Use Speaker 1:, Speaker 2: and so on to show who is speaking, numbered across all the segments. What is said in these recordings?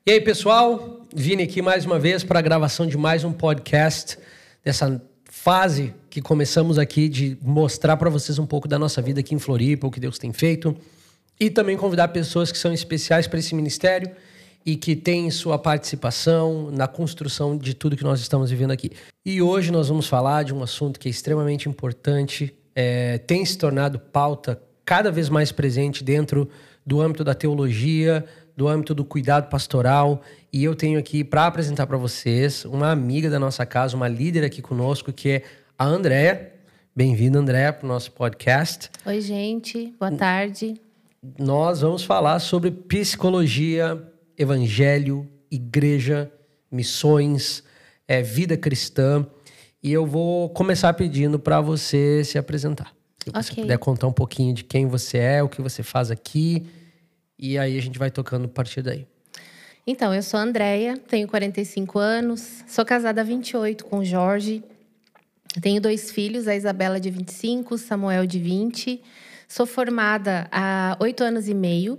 Speaker 1: E aí, pessoal? Vini aqui mais uma vez para a gravação de mais um podcast, dessa fase que começamos aqui de mostrar para vocês um pouco da nossa vida aqui em Floripa, o que Deus tem feito, e também convidar pessoas que são especiais para esse ministério e que têm sua participação na construção de tudo que nós estamos vivendo aqui. E hoje nós vamos falar de um assunto que é extremamente importante, tem se tornado pauta cada vez mais presente dentro do âmbito da teologia, do âmbito do cuidado pastoral, e eu tenho aqui para apresentar para vocês uma amiga da nossa casa, uma líder aqui conosco, que é a Andréia. Bem-vinda, Andréia, para o nosso podcast.
Speaker 2: Oi, gente. Boa tarde.
Speaker 1: Nós vamos falar sobre psicologia, evangelho, igreja, missões, vida cristã, e eu vou começar pedindo para você se apresentar. Se você puder contar um pouquinho de quem você é, o que você faz aqui, e aí a gente vai tocando a partir daí.
Speaker 2: Então, eu sou a Andréia, tenho 45 anos, sou casada há 28 com o Jorge. Tenho 2 filhos, a Isabela de 25, Samuel de 20. Sou formada há 8 anos e meio.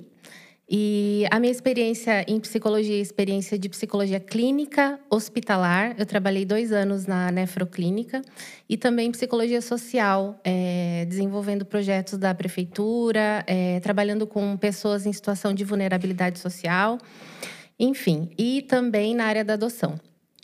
Speaker 2: E a minha experiência em psicologia é experiência de psicologia clínica hospitalar. Eu trabalhei 2 anos na nefroclínica e também psicologia social, desenvolvendo projetos da prefeitura, trabalhando com pessoas em situação de vulnerabilidade social, enfim, e também na área da adoção.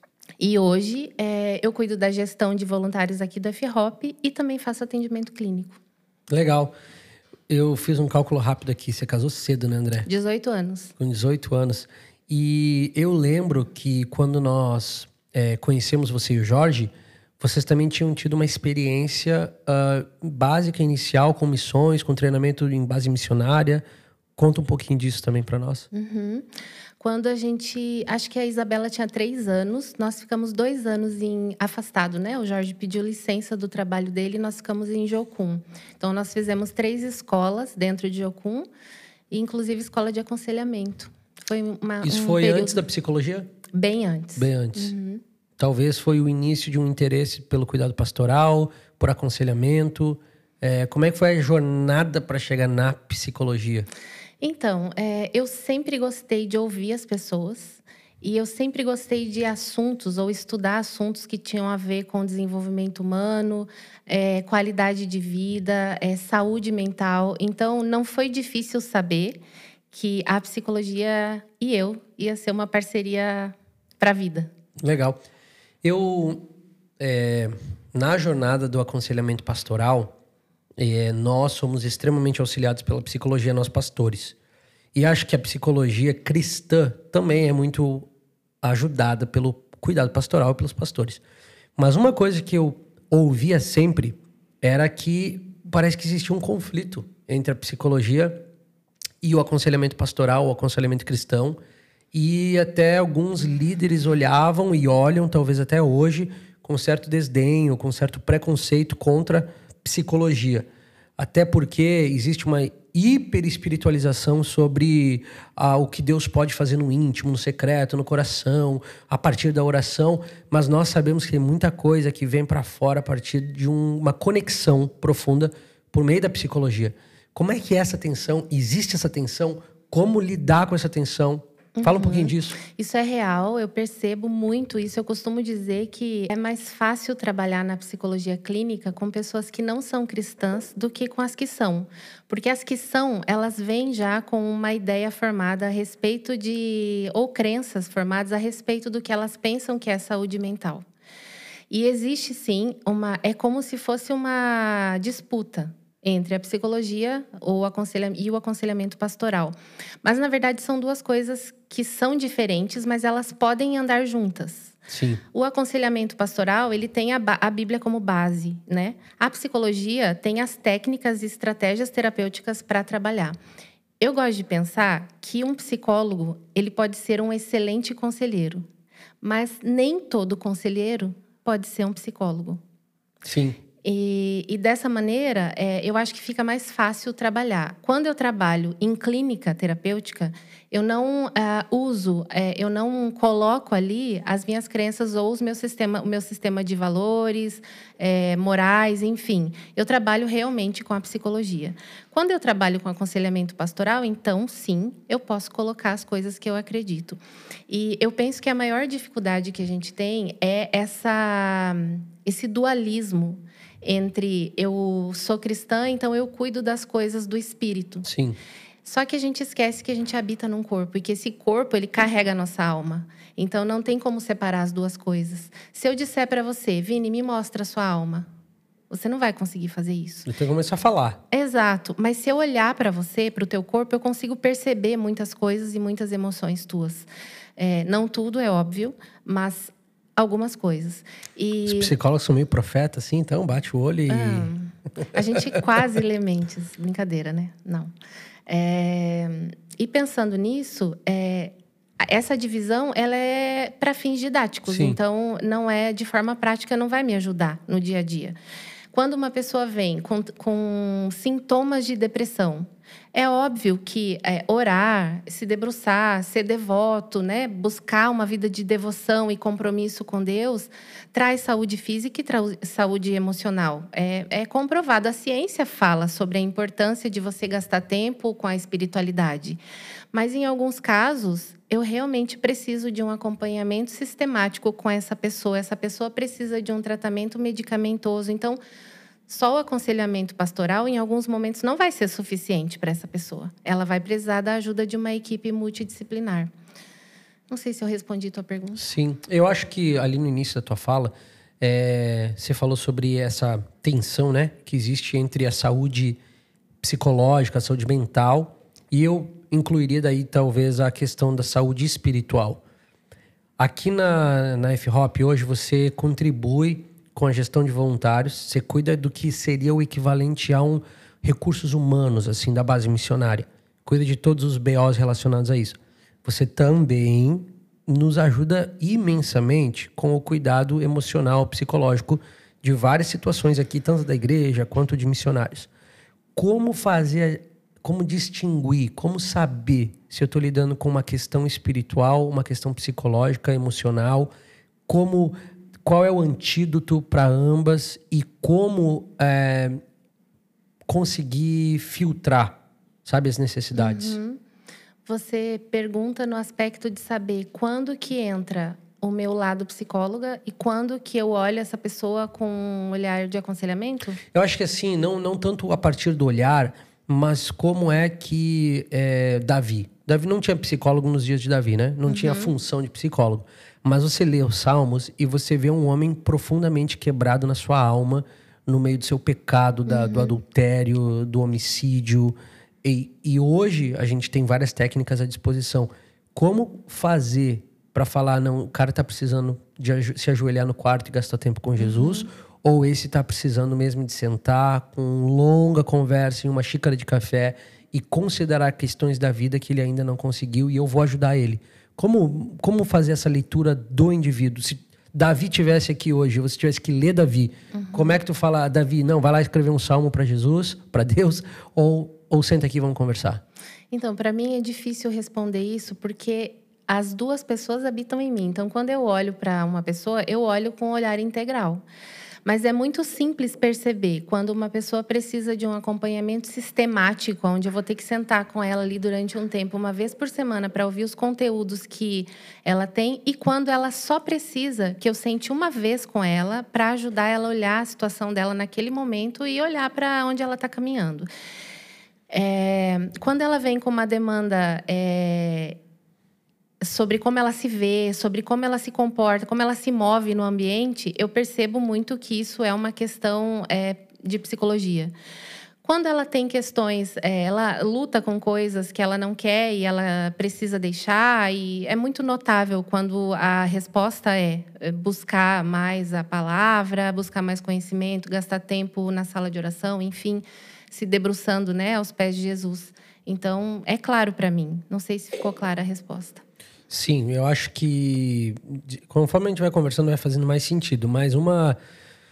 Speaker 2: E hoje eu cuido da gestão de voluntários aqui do FROP e também faço atendimento clínico.
Speaker 1: Legal. Eu fiz um cálculo rápido aqui. Você casou cedo, né, André?
Speaker 2: 18 anos.
Speaker 1: Com 18 anos. E eu lembro que quando nós conhecemos você e o Jorge, vocês também tinham tido uma experiência básica, inicial, com missões, com treinamento em base missionária. Conta um pouquinho disso também para nós.
Speaker 2: Uhum. Quando acho que a Isabela tinha 3 anos, nós ficamos 2 anos afastado, né? O Jorge pediu licença do trabalho dele e nós ficamos em Jocum. Então, nós fizemos 3 escolas dentro de Jocum, e inclusive escola de aconselhamento.
Speaker 1: Isso foi período... antes da psicologia?
Speaker 2: Bem antes.
Speaker 1: Bem antes. Uhum. Talvez foi o início de um interesse pelo cuidado pastoral, por aconselhamento. Como é que foi a jornada para chegar na psicologia?
Speaker 2: Então, eu sempre gostei de ouvir as pessoas e eu sempre gostei de assuntos ou estudar assuntos que tinham a ver com desenvolvimento humano, qualidade de vida, saúde mental. Então, não foi difícil saber que a psicologia e eu ia ser uma parceria para a vida.
Speaker 1: Legal. Na jornada do aconselhamento pastoral, nós somos extremamente auxiliados pela psicologia, nós pastores. E acho que a psicologia cristã também é muito ajudada pelo cuidado pastoral e pelos pastores. Mas uma coisa que eu ouvia sempre era que parece que existia um conflito entre a psicologia e o aconselhamento pastoral, o aconselhamento cristão. E até alguns líderes olhavam e olham, talvez até hoje, com certo desdém ou com certo preconceito contra psicologia. Até porque existe uma hiperespiritualização sobre o que Deus pode fazer no íntimo, no secreto, no coração, a partir da oração. Mas nós sabemos que tem muita coisa que vem para fora a partir de uma conexão profunda por meio da psicologia. Como é que é essa tensão? Existe essa tensão? Como lidar com essa tensão? Fala um pouquinho disso.
Speaker 2: Isso é real, eu percebo muito isso. Eu costumo dizer que é mais fácil trabalhar na psicologia clínica com pessoas que não são cristãs do que com as que são. Porque as que são, elas vêm já com uma ideia formada a respeito ou crenças formadas a respeito do que elas pensam que é saúde mental. E existe sim é como se fosse uma disputa entre a psicologia e o aconselhamento pastoral. Mas, na verdade, são 2 coisas que são diferentes, mas elas podem andar juntas.
Speaker 1: Sim.
Speaker 2: O aconselhamento pastoral, ele tem a Bíblia como base, né? A psicologia tem as técnicas e estratégias terapêuticas para trabalhar. Eu gosto de pensar que um psicólogo, ele pode ser um excelente conselheiro, mas nem todo conselheiro pode ser um psicólogo.
Speaker 1: Sim.
Speaker 2: E dessa maneira, eu acho que fica mais fácil trabalhar. Quando eu trabalho em clínica terapêutica, Eu não eu não coloco ali as minhas crenças ou o meu sistema de valores, morais, enfim. Eu trabalho realmente com a psicologia. Quando eu trabalho com aconselhamento pastoral, então, sim, eu posso colocar as coisas que eu acredito. E eu penso que a maior dificuldade que a gente tem é esse dualismo entre eu sou cristã, então eu cuido das coisas do espírito.
Speaker 1: Sim.
Speaker 2: Só que a gente esquece que a gente habita num corpo e que esse corpo, ele carrega a nossa alma. Então, não tem como separar as duas coisas. Se eu disser para você, Vini, me mostra a sua alma, você não vai conseguir fazer isso.
Speaker 1: Eu tenho que começar a falar.
Speaker 2: Exato. Mas se eu olhar para você, para o teu corpo, eu consigo perceber muitas coisas e muitas emoções tuas. Não tudo, é óbvio, mas algumas coisas.
Speaker 1: Os psicólogos são meio profetas, assim, então bate o olho e...
Speaker 2: a gente quase lê mentes. Brincadeira, né? Não. E pensando nisso, essa divisão ela é para fins didáticos.
Speaker 1: Sim.
Speaker 2: Então, não é de forma prática, não vai me ajudar no dia a dia. Quando uma pessoa vem com sintomas de depressão, é óbvio que orar, se debruçar, ser devoto, né? Buscar uma vida de devoção e compromisso com Deus, traz saúde física e traz saúde emocional. É comprovado. A ciência fala sobre a importância de você gastar tempo com a espiritualidade. Mas, em alguns casos, eu realmente preciso de um acompanhamento sistemático com essa pessoa. Essa pessoa precisa de um tratamento medicamentoso. Então, só o aconselhamento pastoral, em alguns momentos, não vai ser suficiente para essa pessoa. Ela vai precisar da ajuda de uma equipe multidisciplinar. Não sei se eu respondi a tua pergunta.
Speaker 1: Sim. Eu acho que ali no início da tua fala, você falou sobre essa tensão, né, que existe entre a saúde psicológica, a saúde mental, e eu incluiria daí talvez a questão da saúde espiritual. Aqui na F-Hop hoje você contribui com a gestão de voluntários, você cuida do que seria o equivalente a recursos humanos, assim, da base missionária. Cuida de todos os BOs relacionados a isso. Você também nos ajuda imensamente com o cuidado emocional, psicológico de várias situações aqui, tanto da igreja quanto de missionários. Como distinguir, como saber se eu estou lidando com uma questão espiritual, uma questão psicológica, emocional, qual é o antídoto para ambas e como conseguir filtrar, sabe, as necessidades.
Speaker 2: Uhum. Você pergunta no aspecto de saber quando que entra o meu lado psicóloga e quando que eu olho essa pessoa com um olhar de aconselhamento?
Speaker 1: Eu acho que assim, não tanto a partir do olhar, mas como é que Davi não tinha psicólogo nos dias de Davi, né? Não tinha função de psicólogo. Mas você lê os Salmos e você vê um homem profundamente quebrado na sua alma, no meio do seu pecado, do adultério, do homicídio. E hoje a gente tem várias técnicas à disposição. Como fazer para falar, não, o cara tá precisando de se ajoelhar no quarto e gastar tempo com Jesus, ou esse tá precisando mesmo de sentar com longa conversa em uma xícara de café e considerar questões da vida que ele ainda não conseguiu e eu vou ajudar ele. Como fazer essa leitura do indivíduo? Se Davi tivesse aqui hoje, você tivesse que ler Davi, como é que tu fala, Davi, não, vai lá escrever um salmo para Jesus, para Deus, ou senta aqui e vamos conversar?
Speaker 2: Então, para mim é difícil responder isso, porque as duas pessoas habitam em mim. Então, quando eu olho para uma pessoa, eu olho com um olhar integral. Mas é muito simples perceber quando uma pessoa precisa de um acompanhamento sistemático, onde eu vou ter que sentar com ela ali durante um tempo, uma vez por semana, para ouvir os conteúdos que ela tem, e quando ela só precisa que eu sente uma vez com ela para ajudar ela a olhar a situação dela naquele momento e olhar para onde ela está caminhando. Quando ela vem com uma demanda sobre como ela se vê, sobre como ela se comporta, como ela se move no ambiente, eu percebo muito que isso é uma questão de psicologia. Quando ela tem questões, ela luta com coisas que ela não quer e ela precisa deixar, e é muito notável quando a resposta é buscar mais a palavra, buscar mais conhecimento, gastar tempo na sala de oração, enfim, se debruçando, né, aos pés de Jesus. Então, é claro para mim. Não sei se ficou clara a resposta.
Speaker 1: Sim, eu acho que conforme a gente vai conversando vai fazendo mais sentido, mas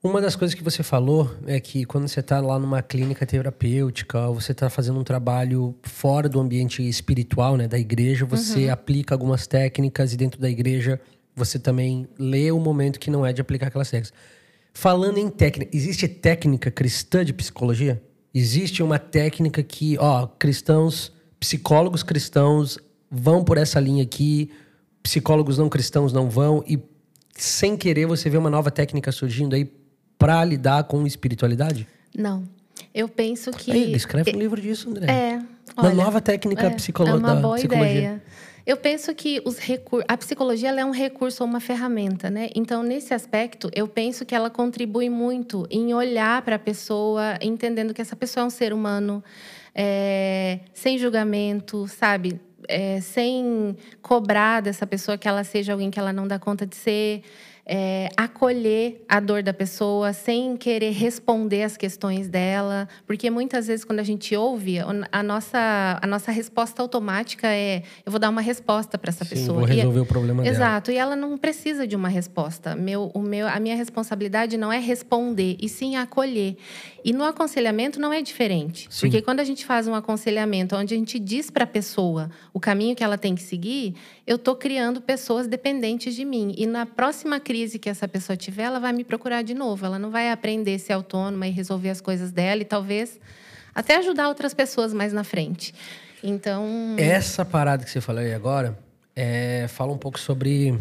Speaker 1: Uma das coisas que você falou é que quando você está lá numa clínica terapêutica, ou você está fazendo um trabalho fora do ambiente espiritual, né, da igreja, você aplica algumas técnicas e dentro da igreja você também lê o momento que não é de aplicar aquelas técnicas. Falando em técnica, existe técnica cristã de psicologia? Existe uma técnica que, psicólogos cristãos vão por essa linha aqui, psicólogos não cristãos não vão, e sem querer você vê uma nova técnica surgindo aí para lidar com espiritualidade?
Speaker 2: Não. Eu penso que...
Speaker 1: Aí, escreve um livro disso, André.
Speaker 2: Olha,
Speaker 1: uma nova técnica
Speaker 2: é uma boa
Speaker 1: psicologia.
Speaker 2: ideia. Eu penso que a psicologia ela é um recurso ou uma ferramenta, né? Então, nesse aspecto, eu penso que ela contribui muito em olhar para a pessoa, entendendo que essa pessoa é um ser humano, sem julgamento, sabe? Sem cobrar dessa pessoa que ela seja alguém que ela não dá conta de ser. Acolher a dor da pessoa sem querer responder as questões dela, porque muitas vezes quando a gente ouve, a nossa resposta automática é: eu vou dar uma resposta para essa pessoa.
Speaker 1: Vou resolver o problema dela.
Speaker 2: Exato, e ela não precisa de uma resposta. A minha responsabilidade não é responder, e sim acolher. E no aconselhamento não é diferente, porque quando a gente faz um aconselhamento onde a gente diz para a pessoa o caminho que ela tem que seguir, eu estou criando pessoas dependentes de mim. E na próxima crise que essa pessoa tiver, ela vai me procurar de novo. Ela não vai aprender a ser autônoma e resolver as coisas dela e talvez até ajudar outras pessoas mais na frente. Então...
Speaker 1: Essa parada que você falou aí agora, fala um pouco sobre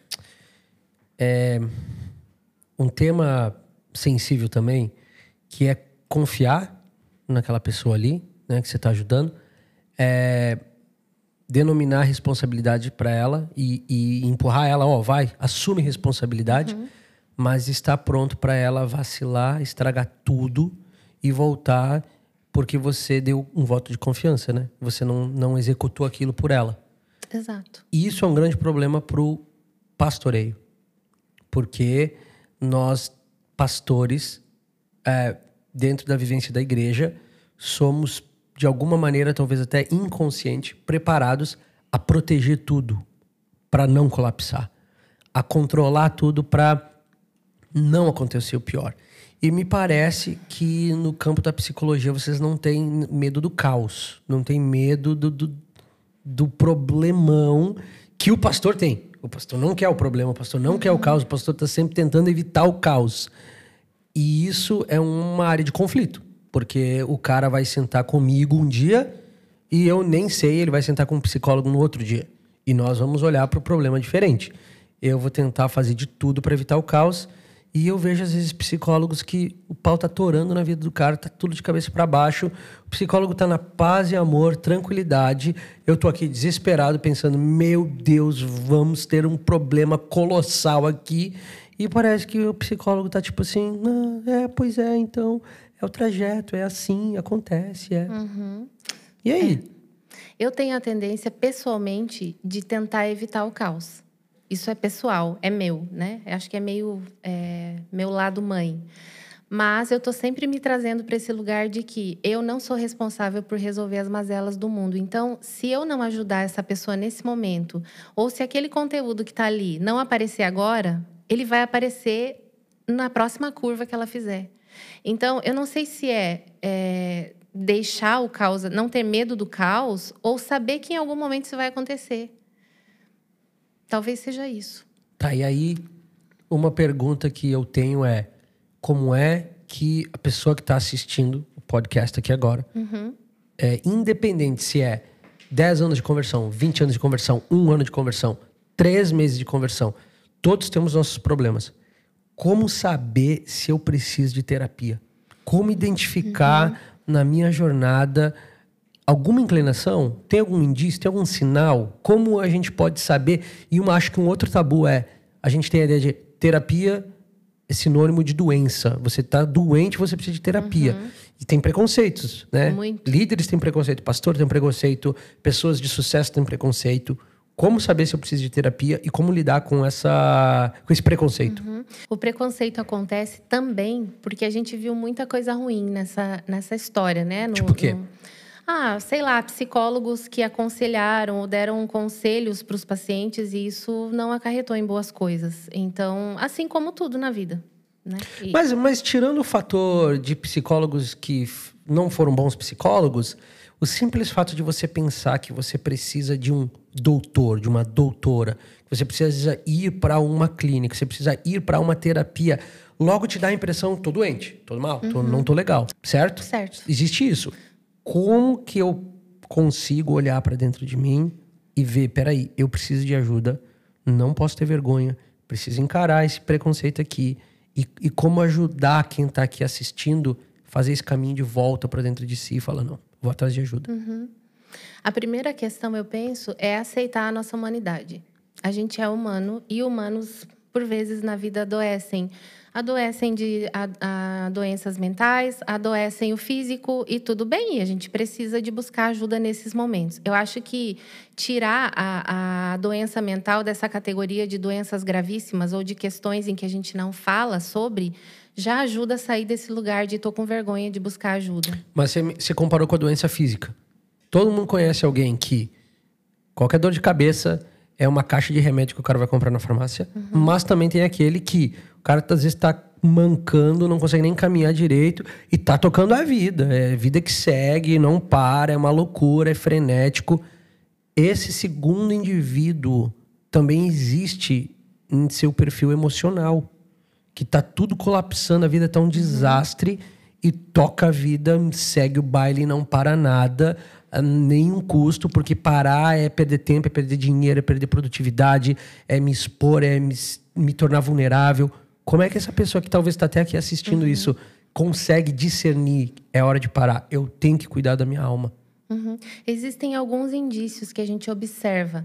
Speaker 1: um tema sensível também, que é confiar naquela pessoa ali, né, que você está ajudando, denominar a responsabilidade para ela e empurrar ela, vai, assume responsabilidade, mas está pronto para ela vacilar, estragar tudo e voltar porque você deu um voto de confiança, né? Você não executou aquilo por ela.
Speaker 2: Exato.
Speaker 1: E isso é um grande problema pro pastoreio, porque nós, pastores, dentro da vivência da igreja, somos, de alguma maneira, talvez até inconsciente, preparados a proteger tudo para não colapsar, a controlar tudo para não acontecer o pior. E me parece que no campo da psicologia vocês não têm medo do caos, não têm medo do problemão que o pastor tem. O pastor não quer o problema, o pastor não quer o caos, o pastor está sempre tentando evitar o caos. E isso é uma área de conflito, porque o cara vai sentar comigo um dia e eu nem sei, ele vai sentar com um psicólogo no outro dia. E nós vamos olhar para o problema diferente. Eu vou tentar fazer de tudo para evitar o caos. E eu vejo, às vezes, psicólogos que o pau tá torando na vida do cara, tá tudo de cabeça para baixo. O psicólogo tá na paz e amor, tranquilidade. Eu tô aqui desesperado, pensando, meu Deus, vamos ter um problema colossal aqui. E parece que o psicólogo tá tipo assim, pois é, então, é o trajeto, é assim, acontece, E aí?
Speaker 2: Eu tenho a tendência, pessoalmente, de tentar evitar o caos. Isso é pessoal, é meu, né? Eu acho que é meio meu lado mãe. Mas eu tô sempre me trazendo para esse lugar de que eu não sou responsável por resolver as mazelas do mundo. Então, se eu não ajudar essa pessoa nesse momento, ou se aquele conteúdo que tá ali não aparecer agora, ele vai aparecer na próxima curva que ela fizer. Então, eu não sei se deixar o caos, não ter medo do caos, ou saber que em algum momento isso vai acontecer. Talvez seja isso.
Speaker 1: Tá, e aí uma pergunta que eu tenho é: como é que a pessoa que está assistindo o podcast aqui agora, independente se é 10 anos de conversão, 20 anos de conversão, 1 ano de conversão, 3 meses de conversão, todos temos nossos problemas. Como saber se eu preciso de terapia? Como identificar na minha jornada alguma inclinação? Tem algum indício? Tem algum sinal? Como a gente pode saber? E acho que um outro tabu a gente tem a ideia de terapia é sinônimo de doença. Você está doente, você precisa de terapia. E tem preconceitos, né?
Speaker 2: Muito.
Speaker 1: Líderes têm preconceito, pastor tem preconceito, pessoas de sucesso têm preconceito. Como saber se eu preciso de terapia e como lidar com esse preconceito?
Speaker 2: O preconceito acontece também porque a gente viu muita coisa ruim nessa história, né?
Speaker 1: Tipo o quê?
Speaker 2: Sei lá, psicólogos que aconselharam ou deram conselhos para os pacientes e isso não acarretou em boas coisas. Então, assim como tudo na vida. né?
Speaker 1: Mas tirando o fator de psicólogos que não foram bons psicólogos, o simples fato de você pensar que você precisa de um doutor, de uma doutora, que você precisa ir para uma clínica, você precisa ir para uma terapia, logo te dá a impressão, tô doente, tô mal, não tô legal, certo?
Speaker 2: Certo.
Speaker 1: Existe isso. Como que eu consigo olhar para dentro de mim e ver, peraí, eu preciso de ajuda, não posso ter vergonha, preciso encarar esse preconceito aqui e como ajudar quem tá aqui assistindo fazer esse caminho de volta para dentro de si e falar, não, vou atrás de ajuda.
Speaker 2: A primeira questão, eu penso, é aceitar a nossa humanidade. A gente é humano e humanos, por vezes, na vida adoecem. Adoecem de doenças mentais, adoecem o físico e tudo bem. E a gente precisa de buscar ajuda nesses momentos. Eu acho que tirar a doença mental dessa categoria de doenças gravíssimas ou de questões em que a gente não fala sobre, já ajuda a sair desse lugar de tô com vergonha de buscar ajuda.
Speaker 1: Mas você comparou com a doença física. Todo mundo conhece alguém que qualquer dor de cabeça é uma caixa de remédio que o cara vai comprar na farmácia. Mas também tem aquele que o cara às vezes tá mancando, não consegue nem caminhar direito e tá tocando a vida. É vida que segue, não para, é uma loucura, é frenético. Esse segundo indivíduo também existe em seu perfil emocional. Que tá tudo colapsando, a vida tá um desastre e toca a vida, segue o baile e não para nada, nenhum custo, porque parar é perder tempo, é perder dinheiro, é perder produtividade, é me expor, é me tornar vulnerável. Como é que essa pessoa que talvez está até aqui assistindo isso consegue discernir, é hora de parar, eu tenho que cuidar da minha alma?
Speaker 2: Existem alguns indícios que a gente observa.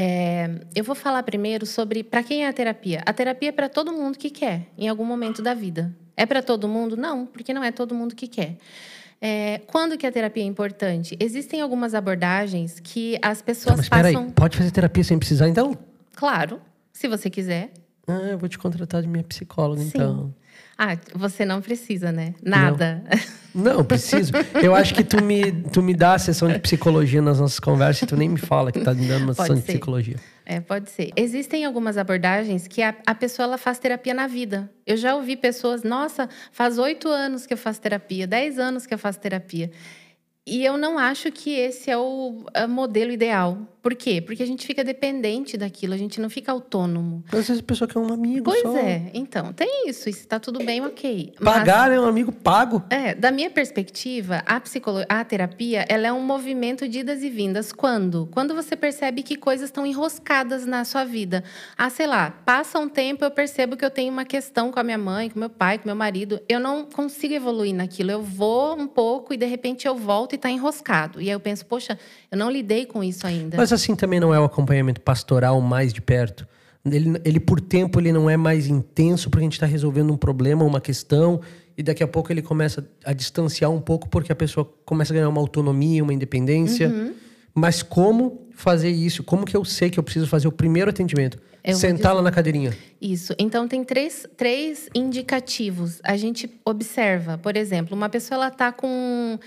Speaker 2: Eu vou falar primeiro sobre para quem é a terapia. A terapia é para todo mundo que quer, em algum momento da vida. É para todo mundo? Não, porque não é todo mundo que quer. Quando que a terapia é importante? Existem algumas abordagens que as pessoas
Speaker 1: Mas espera
Speaker 2: passam...
Speaker 1: aí, pode fazer terapia sem precisar, então?
Speaker 2: Claro, se você quiser.
Speaker 1: Eu vou te contratar de minha psicóloga, então.
Speaker 2: Você não precisa, né? Nada.
Speaker 1: Não, preciso. Eu acho que tu me dá a sessão de psicologia nas nossas conversas e tu nem me fala que tá me dando uma sessão de psicologia.
Speaker 2: Pode ser. Existem algumas abordagens que a pessoa ela faz terapia na vida. Eu já ouvi pessoas, nossa, faz 8 anos que eu faço terapia, 10 anos que eu faço terapia. E eu não acho que esse é o modelo ideal. Por quê? Porque a gente fica dependente daquilo, a gente não fica autônomo.
Speaker 1: Às vezes a pessoa quer um amigo
Speaker 2: Pois
Speaker 1: só.
Speaker 2: Então, tem isso. E se tá tudo bem, ok.
Speaker 1: Pagar é um amigo pago.
Speaker 2: Da minha perspectiva, a terapia, ela é um movimento de idas e vindas. Quando? Quando você percebe que coisas estão enroscadas na sua vida. Sei lá, passa um tempo, eu percebo que eu tenho uma questão com a minha mãe, com meu pai, com meu marido. Eu não consigo evoluir naquilo. Eu vou um pouco e, de repente, eu volto e tá enroscado. E aí eu penso, poxa, eu não lidei com isso ainda.
Speaker 1: Mas assim também não é o acompanhamento pastoral mais de perto? Ele por tempo, ele não é mais intenso porque a gente está resolvendo um problema, uma questão, e daqui a pouco ele começa a distanciar um pouco porque a pessoa começa a ganhar uma autonomia, uma independência. Mas como fazer isso? Como que eu sei que eu preciso fazer o primeiro atendimento? Sentar lá na cadeirinha.
Speaker 2: Isso. Então, tem três indicativos. A gente observa, por exemplo, uma pessoa ela está com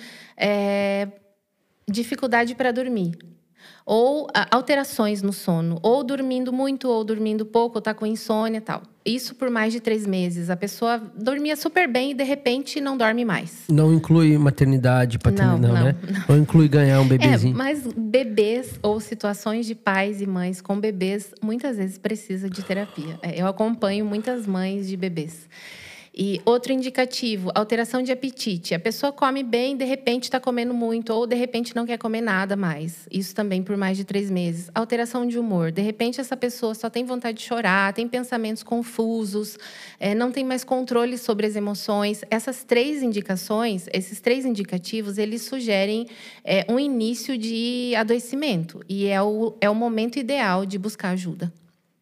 Speaker 2: dificuldade para dormir. Ou alterações no sono. Ou dormindo muito, ou dormindo pouco, ou está com insônia e tal. Isso por mais de 3 meses. A pessoa dormia super bem e, de repente, não dorme mais.
Speaker 1: Não inclui maternidade, paternidade, né? Não inclui ganhar um bebezinho.
Speaker 2: Mas bebês ou situações de pais e mães com bebês, muitas vezes precisa de terapia. Eu acompanho muitas mães de bebês. E outro indicativo, alteração de apetite. A pessoa come bem, de repente está comendo muito, ou de repente não quer comer nada mais. Isso também por mais de 3 meses. Alteração de humor. De repente essa pessoa só tem vontade de chorar, tem pensamentos confusos, não tem mais controle sobre as emoções. Essas 3 indicações, esses 3 indicativos, eles sugerem um início de adoecimento. E é o momento ideal de buscar ajuda.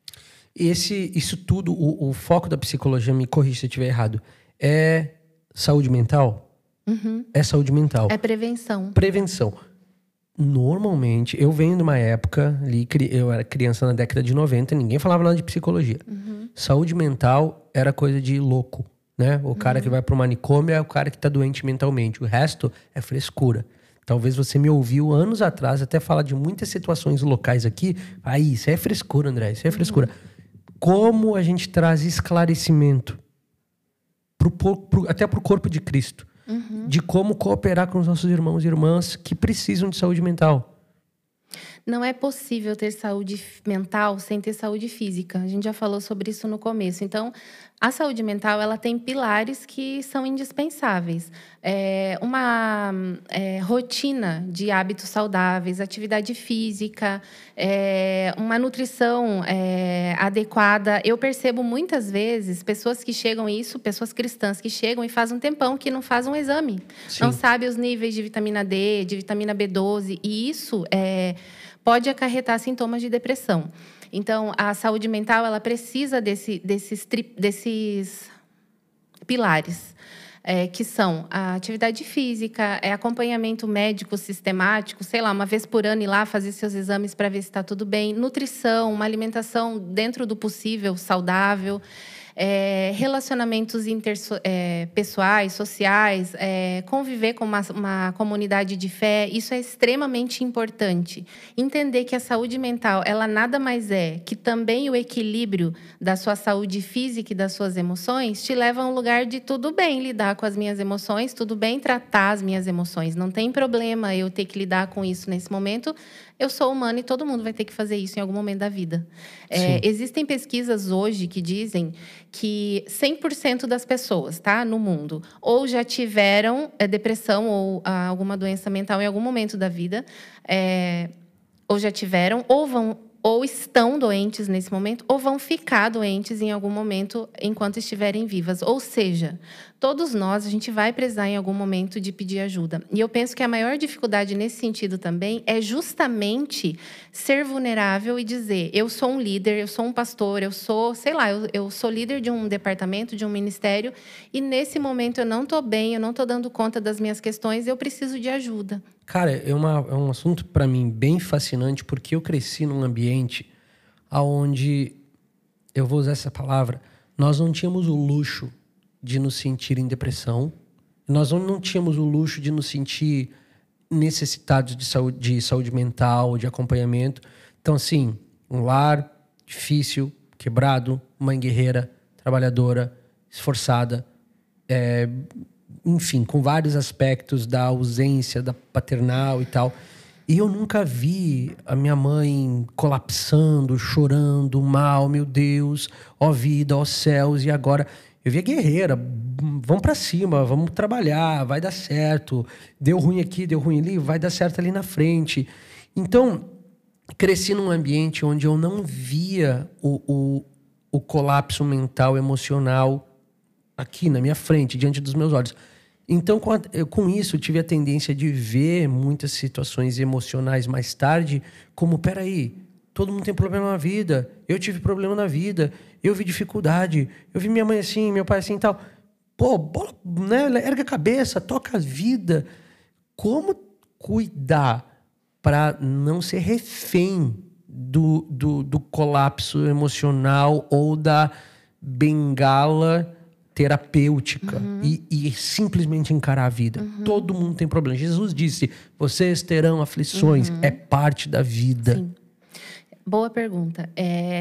Speaker 1: Isso tudo, o foco da psicologia, me corrija se eu estiver errado, é saúde mental? É saúde mental.
Speaker 2: É prevenção.
Speaker 1: Prevenção. Normalmente, eu venho de uma época, eu era criança na década de 90, ninguém falava nada de psicologia. Saúde mental era coisa de louco, né? O cara que vai pro manicômio é o cara que tá doente mentalmente. O resto é frescura. Talvez você me ouviu anos atrás até falar de muitas situações locais aqui. Isso é frescura, André, isso é frescura. Como a gente traz esclarecimento até pro corpo de Cristo. De como cooperar com os nossos irmãos e irmãs que precisam de saúde mental.
Speaker 2: Não é possível ter saúde mental sem ter saúde física. A gente já falou sobre isso no começo. Então, a saúde mental, ela tem pilares que são indispensáveis. Uma rotina de hábitos saudáveis, atividade física, uma nutrição adequada. Eu percebo muitas vezes pessoas cristãs que chegam e fazem um tempão que não fazem um exame. Sim. Não sabe os níveis de vitamina D, de vitamina B12. E isso pode acarretar sintomas de depressão. Então, a saúde mental, ela precisa desses pilares, que são a atividade física, acompanhamento médico sistemático, sei lá, uma vez por ano ir lá fazer seus exames para ver se está tudo bem, nutrição, uma alimentação dentro do possível, saudável, relacionamentos pessoais, sociais, conviver com uma comunidade de fé, isso é extremamente importante. Entender que a saúde mental, ela nada mais é que também o equilíbrio da sua saúde física e das suas emoções te leva a um lugar de tudo bem lidar com as minhas emoções, tudo bem tratar as minhas emoções. Não tem problema eu ter que lidar com isso nesse momento. Eu sou humana e todo mundo vai ter que fazer isso em algum momento da vida. Existem pesquisas hoje que dizem que 100% das pessoas, tá, no mundo, ou já tiveram depressão ou alguma doença mental em algum momento da vida, ou já tiveram, ou estão doentes nesse momento, ou vão ficar doentes em algum momento enquanto estiverem vivas. Ou seja, todos nós, a gente vai precisar em algum momento de pedir ajuda. E eu penso que a maior dificuldade nesse sentido também é justamente ser vulnerável e dizer, eu sou um líder, eu sou um pastor, eu sou, sei lá, eu sou líder de um departamento, de um ministério, e nesse momento eu não estou bem, eu não estou dando conta das minhas questões, eu preciso de ajuda.
Speaker 1: Cara, é um assunto para mim bem fascinante, porque eu cresci num ambiente onde, eu vou usar essa palavra, nós não tínhamos o luxo de nos sentir em depressão, nós não tínhamos o luxo de nos sentir necessitados de saúde mental, de acompanhamento. Então, assim, um lar difícil, quebrado, mãe guerreira, trabalhadora, esforçada, enfim, com vários aspectos da ausência da paternal e tal. E eu nunca vi a minha mãe colapsando, chorando, mal, meu Deus, ó vida, ó céus, e agora? Eu via guerreira, vamos pra cima, vamos trabalhar, vai dar certo. Deu ruim aqui, deu ruim ali, vai dar certo ali na frente. Então, cresci num ambiente onde eu não via o colapso mental, emocional aqui na minha frente, diante dos meus olhos. Então, com isso, eu tive a tendência de ver muitas situações emocionais mais tarde como, peraí, todo mundo tem problema na vida, eu tive problema na vida, eu vi dificuldade, eu vi minha mãe assim, meu pai assim e tal. Pô, bola, né? Erga a cabeça, toca a vida. Como cuidar para não ser refém do colapso emocional ou da bengala terapêutica e simplesmente encarar a vida. Todo mundo tem problema. Jesus disse, vocês terão aflições, é parte da vida.
Speaker 2: Sim. Boa pergunta.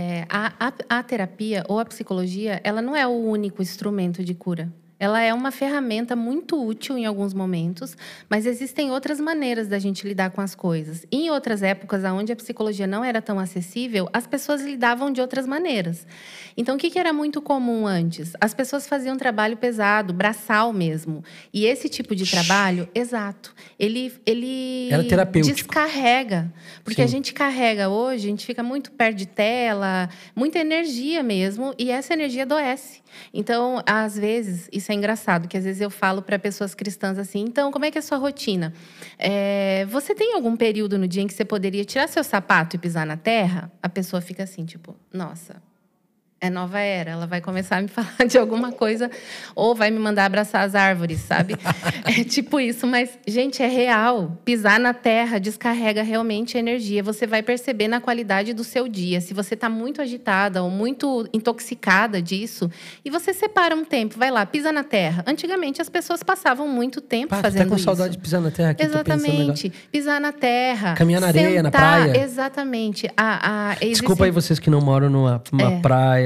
Speaker 2: A terapia ou a psicologia, ela não é o único instrumento de cura. Ela é uma ferramenta muito útil em alguns momentos, mas existem outras maneiras da gente lidar com as coisas. Em outras épocas, onde a psicologia não era tão acessível, as pessoas lidavam de outras maneiras. Então, o que era muito comum antes? As pessoas faziam trabalho pesado, braçal mesmo. E esse tipo de trabalho, exato, ele
Speaker 1: era terapêutico.
Speaker 2: Descarrega. Porque a gente carrega hoje, a gente fica muito perto de tela, muita energia mesmo, e essa energia adoece. Então, às vezes, isso é engraçado, que às vezes eu falo para pessoas cristãs assim, então, como é que é a sua rotina? Você tem algum período no dia em que você poderia tirar seu sapato e pisar na terra? A pessoa fica assim, tipo, nossa, é nova era, ela vai começar a me falar de alguma coisa ou vai me mandar abraçar as árvores, sabe? É tipo isso, mas, gente, é real. Pisar na terra descarrega realmente energia. Você vai perceber na qualidade do seu dia. Se você está muito agitada ou muito intoxicada disso, e você separa um tempo, vai lá, pisa na terra. Antigamente, as pessoas passavam muito tempo fazendo isso.
Speaker 1: Tá com saudade de pisar na terra aqui?
Speaker 2: Exatamente. Pisar na terra.
Speaker 1: Caminhar na areia, na praia.
Speaker 2: Exatamente.
Speaker 1: Desculpa aí vocês que não moram numa praia,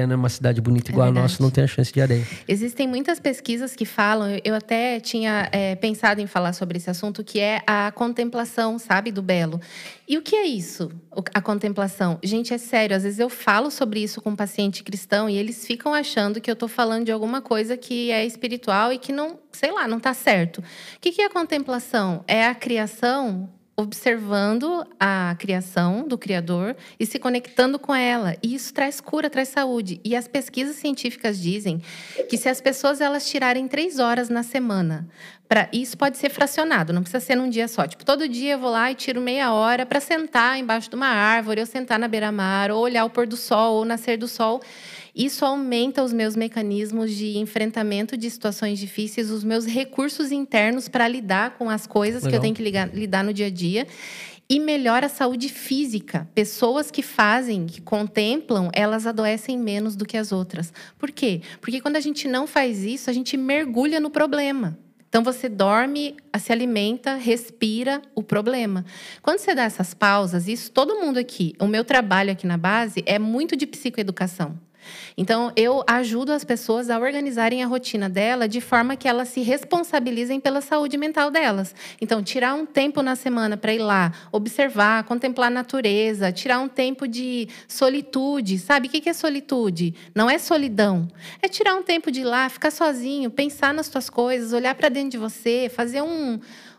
Speaker 1: Itabaiana é uma cidade bonita igual a nossa, não tem a chance de areia.
Speaker 2: Existem muitas pesquisas que falam, eu até tinha pensado em falar sobre esse assunto, que é a contemplação, sabe, do belo. E o que é isso, a contemplação? Gente, é sério, às vezes eu falo sobre isso com um paciente cristão e eles ficam achando que eu tô falando de alguma coisa que é espiritual e que não, sei lá, não tá certo. O que é a contemplação? É a criação observando a criação do Criador e se conectando com ela. E isso traz cura, traz saúde. E as pesquisas científicas dizem que se as pessoas elas tirarem 3 horas na semana, isso pode ser fracionado, não precisa ser num dia só. Tipo, todo dia eu vou lá e tiro meia hora para sentar embaixo de uma árvore, ou sentar na beira-mar, ou olhar o pôr do sol, ou o nascer do sol. Isso aumenta os meus mecanismos de enfrentamento de situações difíceis, os meus recursos internos para lidar com as coisas que eu tenho que lidar no dia a dia. E melhora a saúde física. Pessoas que fazem, que contemplam, elas adoecem menos do que as outras. Por quê? Porque quando a gente não faz isso, a gente mergulha no problema. Então, você dorme, se alimenta, respira o problema. Quando você dá essas pausas, isso todo mundo aqui, o meu trabalho aqui na base é muito de psicoeducação. Então, eu ajudo as pessoas a organizarem a rotina dela de forma que elas se responsabilizem pela saúde mental delas. Então, tirar um tempo na semana para ir lá, observar, contemplar a natureza, tirar um tempo de solitude. Sabe o que é solitude? Não é solidão. É tirar um tempo de ir lá, ficar sozinho, pensar nas suas coisas, olhar para dentro de você, fazer um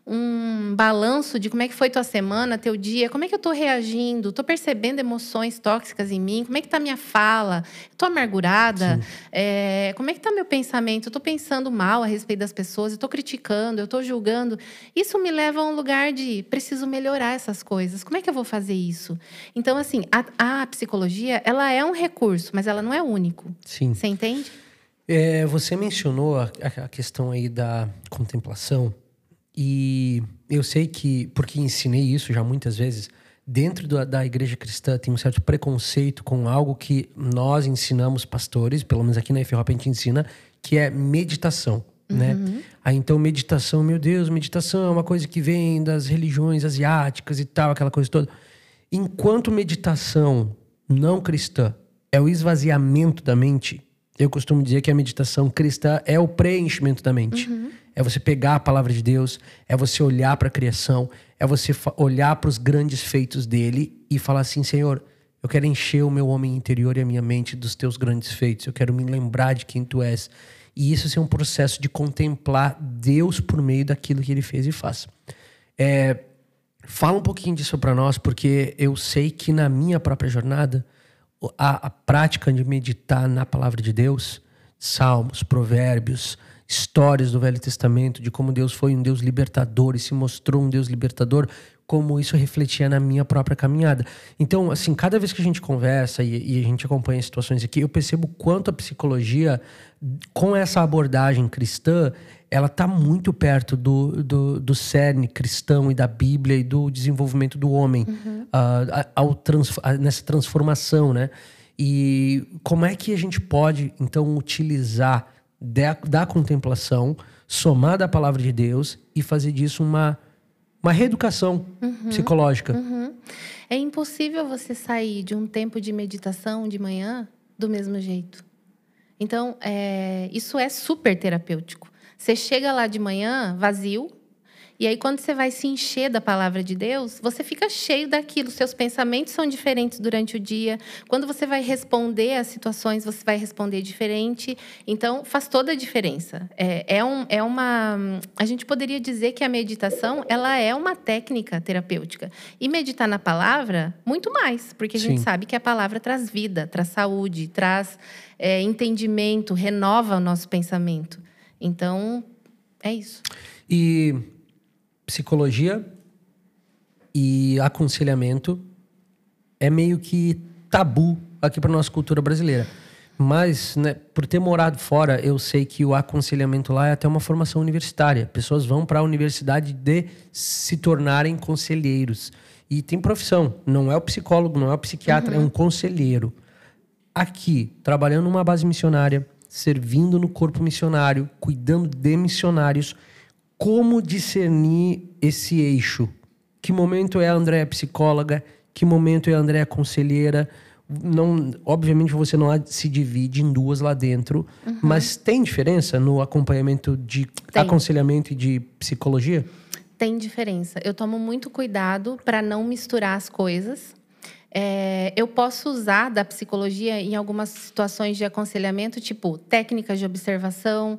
Speaker 2: balanço de como é que foi tua semana, teu dia, como é que eu estou reagindo, estou percebendo emoções tóxicas em mim, como é que está minha fala, estou amargurada, como é que está meu pensamento, eu estou pensando mal a respeito das pessoas, eu estou criticando, eu estou julgando. Isso me leva a um lugar de preciso melhorar essas coisas, como é que eu vou fazer isso? Então, assim, a psicologia, ela é um recurso, mas ela não é único.
Speaker 1: Sim.
Speaker 2: Você entende?
Speaker 1: Você mencionou a questão aí da contemplação. E eu sei que, porque ensinei isso já muitas vezes, dentro da igreja cristã tem um certo preconceito com algo que nós ensinamos pastores, pelo menos aqui na IFROP a gente ensina, que é meditação, né? Aí então meditação, meu Deus, meditação é uma coisa que vem das religiões asiáticas e tal, aquela coisa toda. Enquanto meditação não cristã é o esvaziamento da mente, eu costumo dizer que a meditação cristã é o preenchimento da mente. É você pegar a palavra de Deus, é você olhar para a criação, é você olhar para os grandes feitos dele e falar assim, Senhor, eu quero encher o meu homem interior e a minha mente dos teus grandes feitos. Eu quero me lembrar de quem tu és. E isso é um processo de contemplar Deus por meio daquilo que ele fez e faz. Fala um pouquinho disso para nós, porque eu sei que na minha própria jornada, a prática de meditar na palavra de Deus, salmos, provérbios, histórias do Velho Testamento, de como Deus foi um Deus libertador e se mostrou um Deus libertador, como isso refletia na minha própria caminhada. Então, assim, cada vez que a gente conversa e a gente acompanha situações aqui, eu percebo quanto a psicologia, com essa abordagem cristã, ela está muito perto do cerne cristão e da Bíblia e do desenvolvimento do homem, nessa transformação, né? E como é que a gente pode, então, utilizar da contemplação, somada à palavra de Deus e fazer disso uma reeducação psicológica?
Speaker 2: É impossível você sair de um tempo de meditação de manhã do mesmo jeito. Então, isso é super terapêutico. Você chega lá de manhã vazio, e aí quando você vai se encher da palavra de Deus, você fica cheio daquilo. Seus pensamentos são diferentes durante o dia. Quando você vai responder às situações, você vai responder diferente. Então, faz toda a diferença. A gente poderia dizer que a meditação, ela é uma técnica terapêutica. E meditar na palavra, muito mais. Porque a gente sabe que a palavra traz vida, traz saúde, traz entendimento, renova o nosso pensamento. Então, é isso.
Speaker 1: E psicologia e aconselhamento é meio que tabu aqui para nossa cultura brasileira. Mas, né, por ter morado fora, eu sei que o aconselhamento lá é até uma formação universitária. Pessoas vão para a universidade de se tornarem conselheiros. E tem profissão. Não é o psicólogo, não é o psiquiatra, é um conselheiro. Aqui, trabalhando numa base missionária, servindo no corpo missionário, cuidando de missionários, como discernir esse eixo? Que momento é a Andréia psicóloga? Que momento é a Andréia conselheira? não, obviamente você não se divide em duas lá dentro, mas tem diferença no acompanhamento de aconselhamento e de psicologia?
Speaker 2: Tem diferença. Eu tomo muito cuidado para não misturar as coisas. Eu posso usar da psicologia em algumas situações de aconselhamento, tipo técnicas de observação,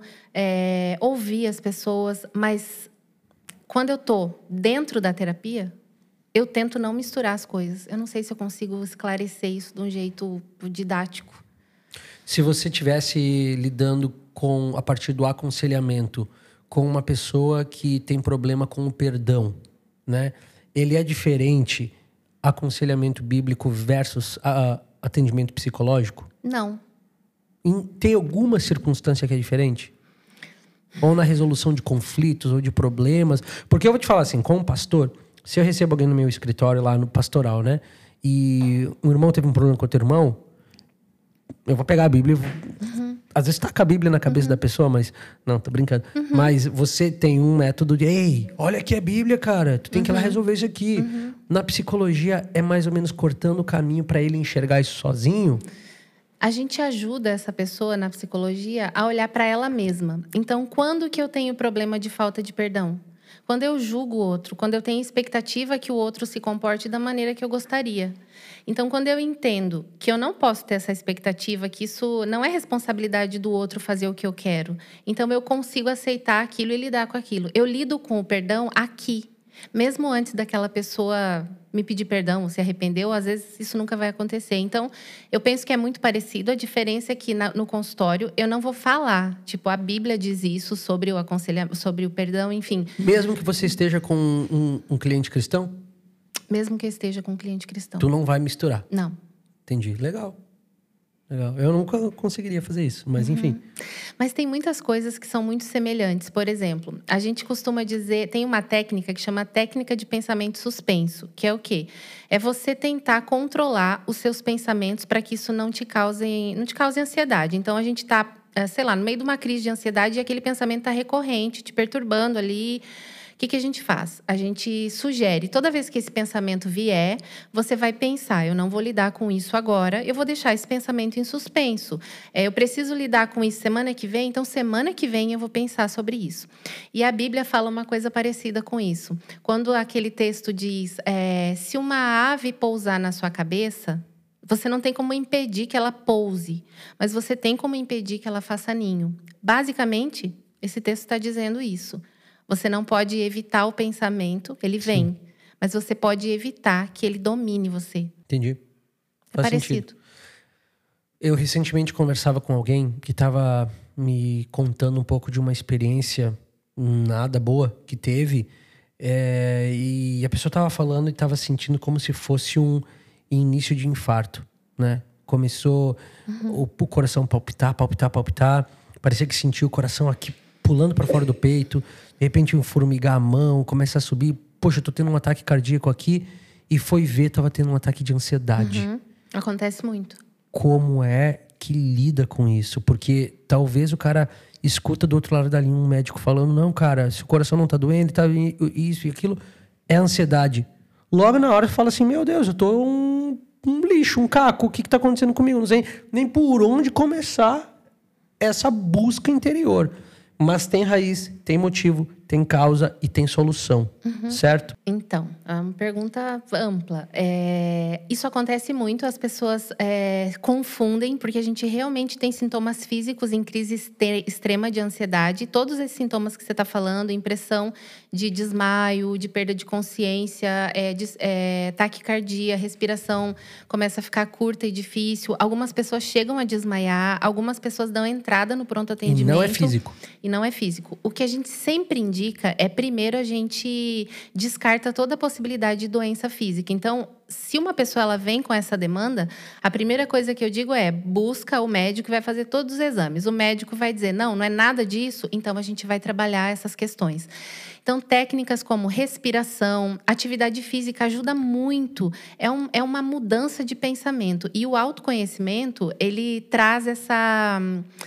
Speaker 2: ouvir as pessoas, mas quando eu tô dentro da terapia, eu tento não misturar as coisas. Eu não sei se eu consigo esclarecer isso de um jeito didático.
Speaker 1: Se você estivesse lidando a partir do aconselhamento, com uma pessoa que tem problema com o perdão, né? Ele é diferente aconselhamento bíblico versus atendimento psicológico?
Speaker 2: Não.
Speaker 1: Tem alguma circunstância que é diferente? Ou na resolução de conflitos ou de problemas? Porque eu vou te falar assim, como pastor, se eu recebo alguém no meu escritório lá no pastoral, né? E um irmão teve um problema com outro irmão, eu vou pegar a Bíblia e vou... Às vezes taca a Bíblia na cabeça da pessoa, mas... Não, tô brincando. Mas você tem um método de... Ei, olha aqui a Bíblia, cara. Tu tem que ir lá resolver isso aqui. Na psicologia, é mais ou menos cortando o caminho para ele enxergar isso sozinho?
Speaker 2: A gente ajuda essa pessoa na psicologia a olhar para ela mesma. Então, quando que eu tenho problema de falta de perdão? Quando eu julgo o outro, quando eu tenho expectativa que o outro se comporte da maneira que eu gostaria. Então, quando eu entendo que eu não posso ter essa expectativa, que isso não é responsabilidade do outro fazer o que eu quero, então eu consigo aceitar aquilo e lidar com aquilo. Eu lido com o perdão aqui. Mesmo antes daquela pessoa me pedir perdão, se arrependeu, às vezes isso nunca vai acontecer. Então, eu penso que é muito parecido. A diferença é que no consultório eu não vou falar. Tipo, a Bíblia diz isso sobre o aconselhamento, sobre o perdão, enfim.
Speaker 1: Mesmo que você esteja com um cliente cristão?
Speaker 2: Mesmo que eu esteja com um cliente cristão.
Speaker 1: Tu não vai misturar?
Speaker 2: Não.
Speaker 1: Entendi. Legal. Eu nunca conseguiria fazer isso, mas enfim.
Speaker 2: Mas tem muitas coisas que são muito semelhantes. Por exemplo, a gente costuma dizer... Tem uma técnica que chama técnica de pensamento suspenso. Que é o quê? É você tentar controlar os seus pensamentos para que isso não te cause ansiedade. Então, a gente está, sei lá, no meio de uma crise de ansiedade e aquele pensamento está recorrente, te perturbando ali... O que a gente faz? A gente sugere, toda vez que esse pensamento vier, você vai pensar, eu não vou lidar com isso agora, eu vou deixar esse pensamento em suspenso. Eu preciso lidar com isso semana que vem, então semana que vem eu vou pensar sobre isso. E a Bíblia fala uma coisa parecida com isso. Quando aquele texto diz, se uma ave pousar na sua cabeça, você não tem como impedir que ela pouse, mas você tem como impedir que ela faça ninho. Basicamente, esse texto está dizendo isso. Você não pode evitar o pensamento, ele vem. Sim. Mas você pode evitar que ele domine você.
Speaker 1: Entendi.
Speaker 2: Faz parecido. Sentido.
Speaker 1: Eu recentemente conversava com alguém que estava me contando um pouco de uma experiência nada boa que teve. E a pessoa estava falando e estava sentindo como se fosse um início de infarto, né? Começou o coração palpitar. Parecia que sentia o coração aqui pulando para fora do peito. De repente, formigar a mão, começa a subir. Poxa, eu tô tendo um ataque cardíaco aqui. E foi ver, tava tendo um ataque de ansiedade.
Speaker 2: Acontece muito.
Speaker 1: Como é que lida com isso? Porque talvez o cara escuta do outro lado da linha um médico falando: não, cara, se o coração não tá doendo, tá isso e aquilo. É ansiedade. Logo na hora, fala assim: meu Deus, eu tô um lixo, um caco. O que tá acontecendo comigo? Não sei nem por onde começar essa busca interior. Mas tem raiz, tem motivo, tem causa e tem solução, certo?
Speaker 2: Então, é uma pergunta ampla. Isso acontece muito, as pessoas confundem, porque a gente realmente tem sintomas físicos em crise extrema de ansiedade. Todos esses sintomas que você está falando, impressão de desmaio, de perda de consciência, taquicardia, respiração começa a ficar curta e difícil. Algumas pessoas chegam a desmaiar, algumas pessoas dão entrada no pronto atendimento.
Speaker 1: E não é físico.
Speaker 2: E não é físico. O que a gente sempre indica é, primeiro, a gente descarta toda a possibilidade de doença física. Então, se uma pessoa ela vem com essa demanda, a primeira coisa que eu digo é: busca o médico que vai fazer todos os exames. O médico vai dizer: não é nada disso, então a gente vai trabalhar essas questões. Então, técnicas como respiração, atividade física ajuda muito. É uma mudança de pensamento. E o autoconhecimento, ele traz essa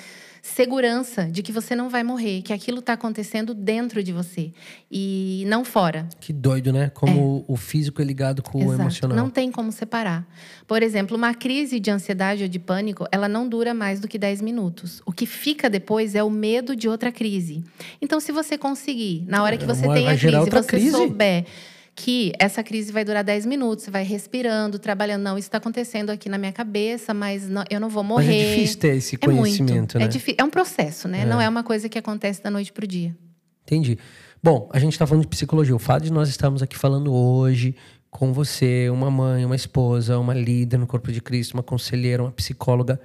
Speaker 2: segurança de que você não vai morrer, que aquilo está acontecendo dentro de você e não fora.
Speaker 1: Que doido, né? Como o físico é ligado com o emocional.
Speaker 2: Não tem como separar. Por exemplo, uma crise de ansiedade ou de pânico, ela não dura mais do que 10 minutos. O que fica depois é o medo de outra crise. Então, se você conseguir, na hora que você tem a crise, você souber que essa crise vai durar 10 minutos, você vai respirando, trabalhando. Não, isso está acontecendo aqui na minha cabeça, mas não, eu não vou morrer.
Speaker 1: Mas é difícil ter esse conhecimento, né?
Speaker 2: É um processo, né? Não é uma coisa que acontece da noite pro dia.
Speaker 1: Entendi. Bom, a gente está falando de psicologia. O fato de nós estarmos aqui falando hoje com você, uma mãe, uma esposa, uma líder no corpo de Cristo, uma conselheira, uma psicóloga,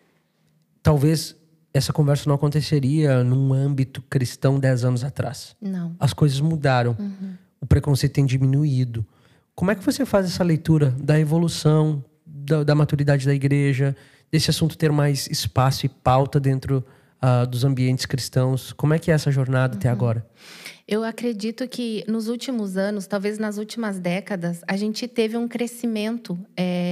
Speaker 1: talvez essa conversa não aconteceria num âmbito cristão 10 anos atrás.
Speaker 2: Não.
Speaker 1: As coisas mudaram. O preconceito tem diminuído. Como é que você faz essa leitura da evolução, da maturidade da igreja, desse assunto ter mais espaço e pauta dentro dos ambientes cristãos? Como é que é essa jornada até agora?
Speaker 2: Eu acredito que nos últimos anos, talvez nas últimas décadas, a gente teve um crescimento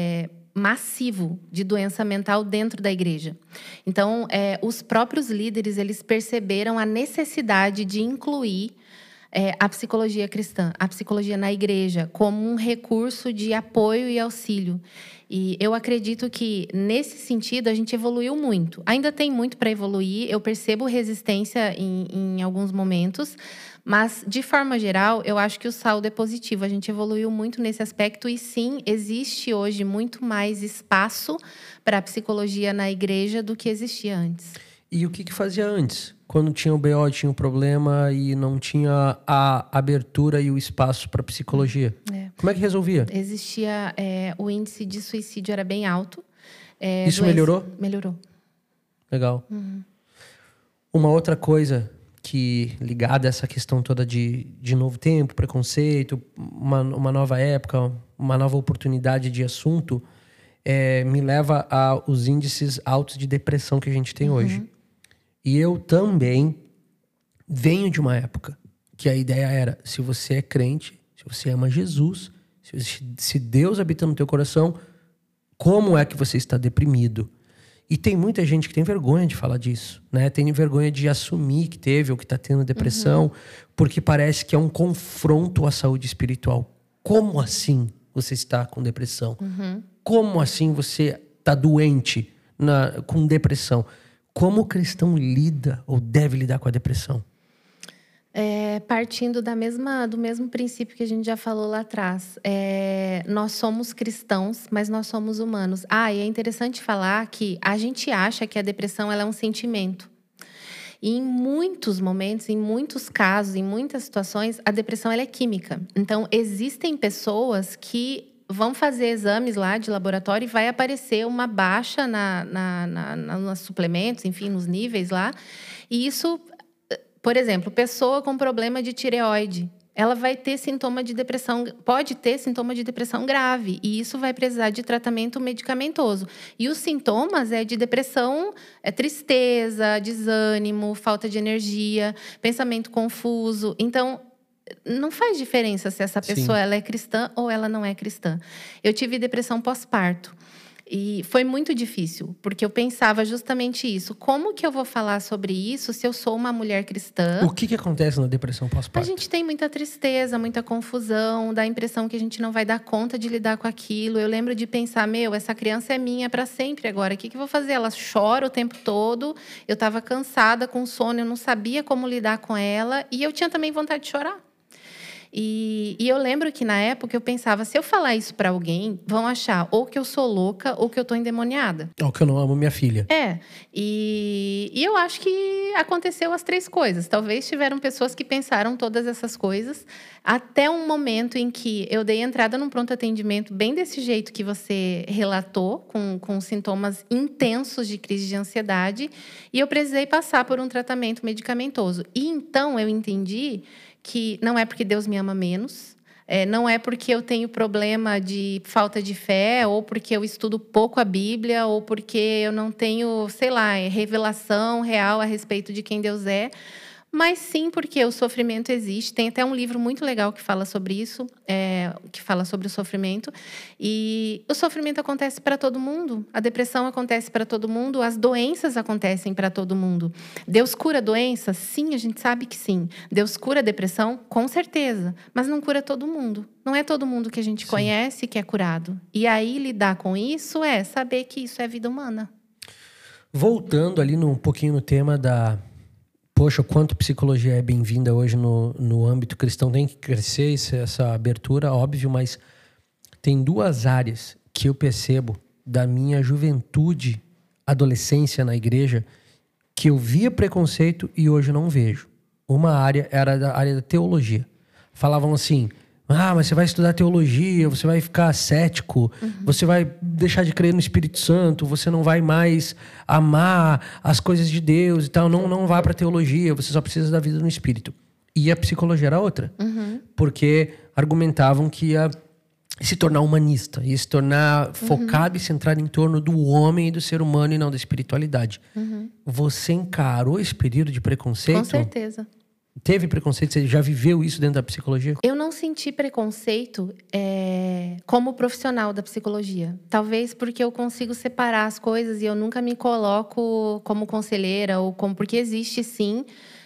Speaker 2: massivo de doença mental dentro da igreja. Então, os próprios líderes, eles perceberam a necessidade de incluir a psicologia cristã, a psicologia na igreja, como um recurso de apoio e auxílio. E eu acredito que, nesse sentido, a gente evoluiu muito. Ainda tem muito para evoluir, eu percebo resistência em alguns momentos, mas, de forma geral, eu acho que o saldo é positivo. A gente evoluiu muito nesse aspecto e, sim, existe hoje muito mais espaço para a psicologia na igreja do que existia antes.
Speaker 1: E o que fazia antes? Quando tinha o BO, tinha o problema e não tinha a abertura e o espaço para psicologia. Como é que resolvia?
Speaker 2: Existia... o índice de suicídio era bem alto.
Speaker 1: Isso melhorou?
Speaker 2: Melhorou.
Speaker 1: Legal. Uma outra coisa que, ligada a essa questão toda de novo tempo, preconceito, uma nova época, uma nova oportunidade de assunto, me leva aos índices altos de depressão que a gente tem hoje. E eu também venho de uma época que a ideia era, se você é crente, se você ama Jesus, se Deus habita no teu coração, como é que você está deprimido? E tem muita gente que tem vergonha de falar disso, né? Tem vergonha de assumir que teve ou que está tendo depressão, porque parece que é um confronto à saúde espiritual. Como assim você está com depressão? Como assim você está doente com depressão? Como o cristão lida ou deve lidar com a depressão?
Speaker 2: Partindo do mesmo princípio que a gente já falou lá atrás. Nós somos cristãos, mas nós somos humanos. E é interessante falar que a gente acha que a depressão ela é um sentimento. E em muitos momentos, em muitos casos, em muitas situações, a depressão ela é química. Então, existem pessoas que vão fazer exames lá de laboratório e vai aparecer uma baixa nos suplementos, enfim, nos níveis lá. E isso... Por exemplo, pessoa com problema de tireoide, ela vai ter sintoma de depressão, pode ter sintoma de depressão grave, e isso vai precisar de tratamento medicamentoso. E os sintomas de depressão, tristeza, desânimo, falta de energia, pensamento confuso. Então, não faz diferença se essa pessoa ela é cristã ou ela não é cristã. Eu tive depressão pós-parto. E foi muito difícil, porque eu pensava justamente isso. Como que eu vou falar sobre isso se eu sou uma mulher cristã?
Speaker 1: O que acontece na depressão pós-parto?
Speaker 2: A gente tem muita tristeza, muita confusão, dá a impressão que a gente não vai dar conta de lidar com aquilo. Eu lembro de pensar, essa criança é minha para sempre agora. O que eu vou fazer? Ela chora o tempo todo. Eu estava cansada, com sono, eu não sabia como lidar com ela. E eu tinha também vontade de chorar. E eu lembro que, na época, eu pensava, se eu falar isso pra alguém, vão achar ou que eu sou louca ou que eu tô endemoniada.
Speaker 1: Ou que eu não amo minha filha.
Speaker 2: E eu acho que aconteceu as três coisas. Talvez tiveram pessoas que pensaram todas essas coisas, até um momento em que eu dei entrada num pronto atendimento bem desse jeito que você relatou, com sintomas intensos de crise de ansiedade, e eu precisei passar por um tratamento medicamentoso. E então eu entendi que não é porque Deus me ama menos, não é porque eu tenho problema de falta de fé, ou porque eu estudo pouco a Bíblia, ou porque eu não tenho, revelação real a respeito de quem Deus é, Mas sim, porque o sofrimento existe. Tem até um livro muito legal que fala sobre isso, que fala sobre o sofrimento. E o sofrimento acontece para todo mundo. A depressão acontece para todo mundo. As doenças acontecem para todo mundo. Deus cura doenças? Sim, a gente sabe que sim. Deus cura a depressão? Com certeza. Mas não cura todo mundo. Não é todo mundo que a gente conhece que é curado. E aí, lidar com isso é saber que isso é vida humana.
Speaker 1: Voltando ali um pouquinho no tema da... Poxa, quanto psicologia é bem-vinda hoje no âmbito cristão. Tem que crescer essa abertura, óbvio, mas tem duas áreas que eu percebo da minha juventude, adolescência na igreja, que eu via preconceito e hoje não vejo. Uma área era da área da teologia. Falavam assim... mas você vai estudar teologia, você vai ficar cético, você vai deixar de crer no Espírito Santo, você não vai mais amar as coisas de Deus e tal. Não vá para teologia, você só precisa da vida no Espírito. E a psicologia era outra. Porque argumentavam que ia se tornar humanista, ia se tornar focado e centrado em torno do homem e do ser humano e não da espiritualidade. Você encarou esse período de preconceito?
Speaker 2: Com certeza.
Speaker 1: Teve preconceito? Você já viveu isso dentro da psicologia?
Speaker 2: Eu não senti preconceito como profissional da psicologia. Talvez porque eu consigo separar as coisas e eu nunca me coloco como conselheira ou porque existe sim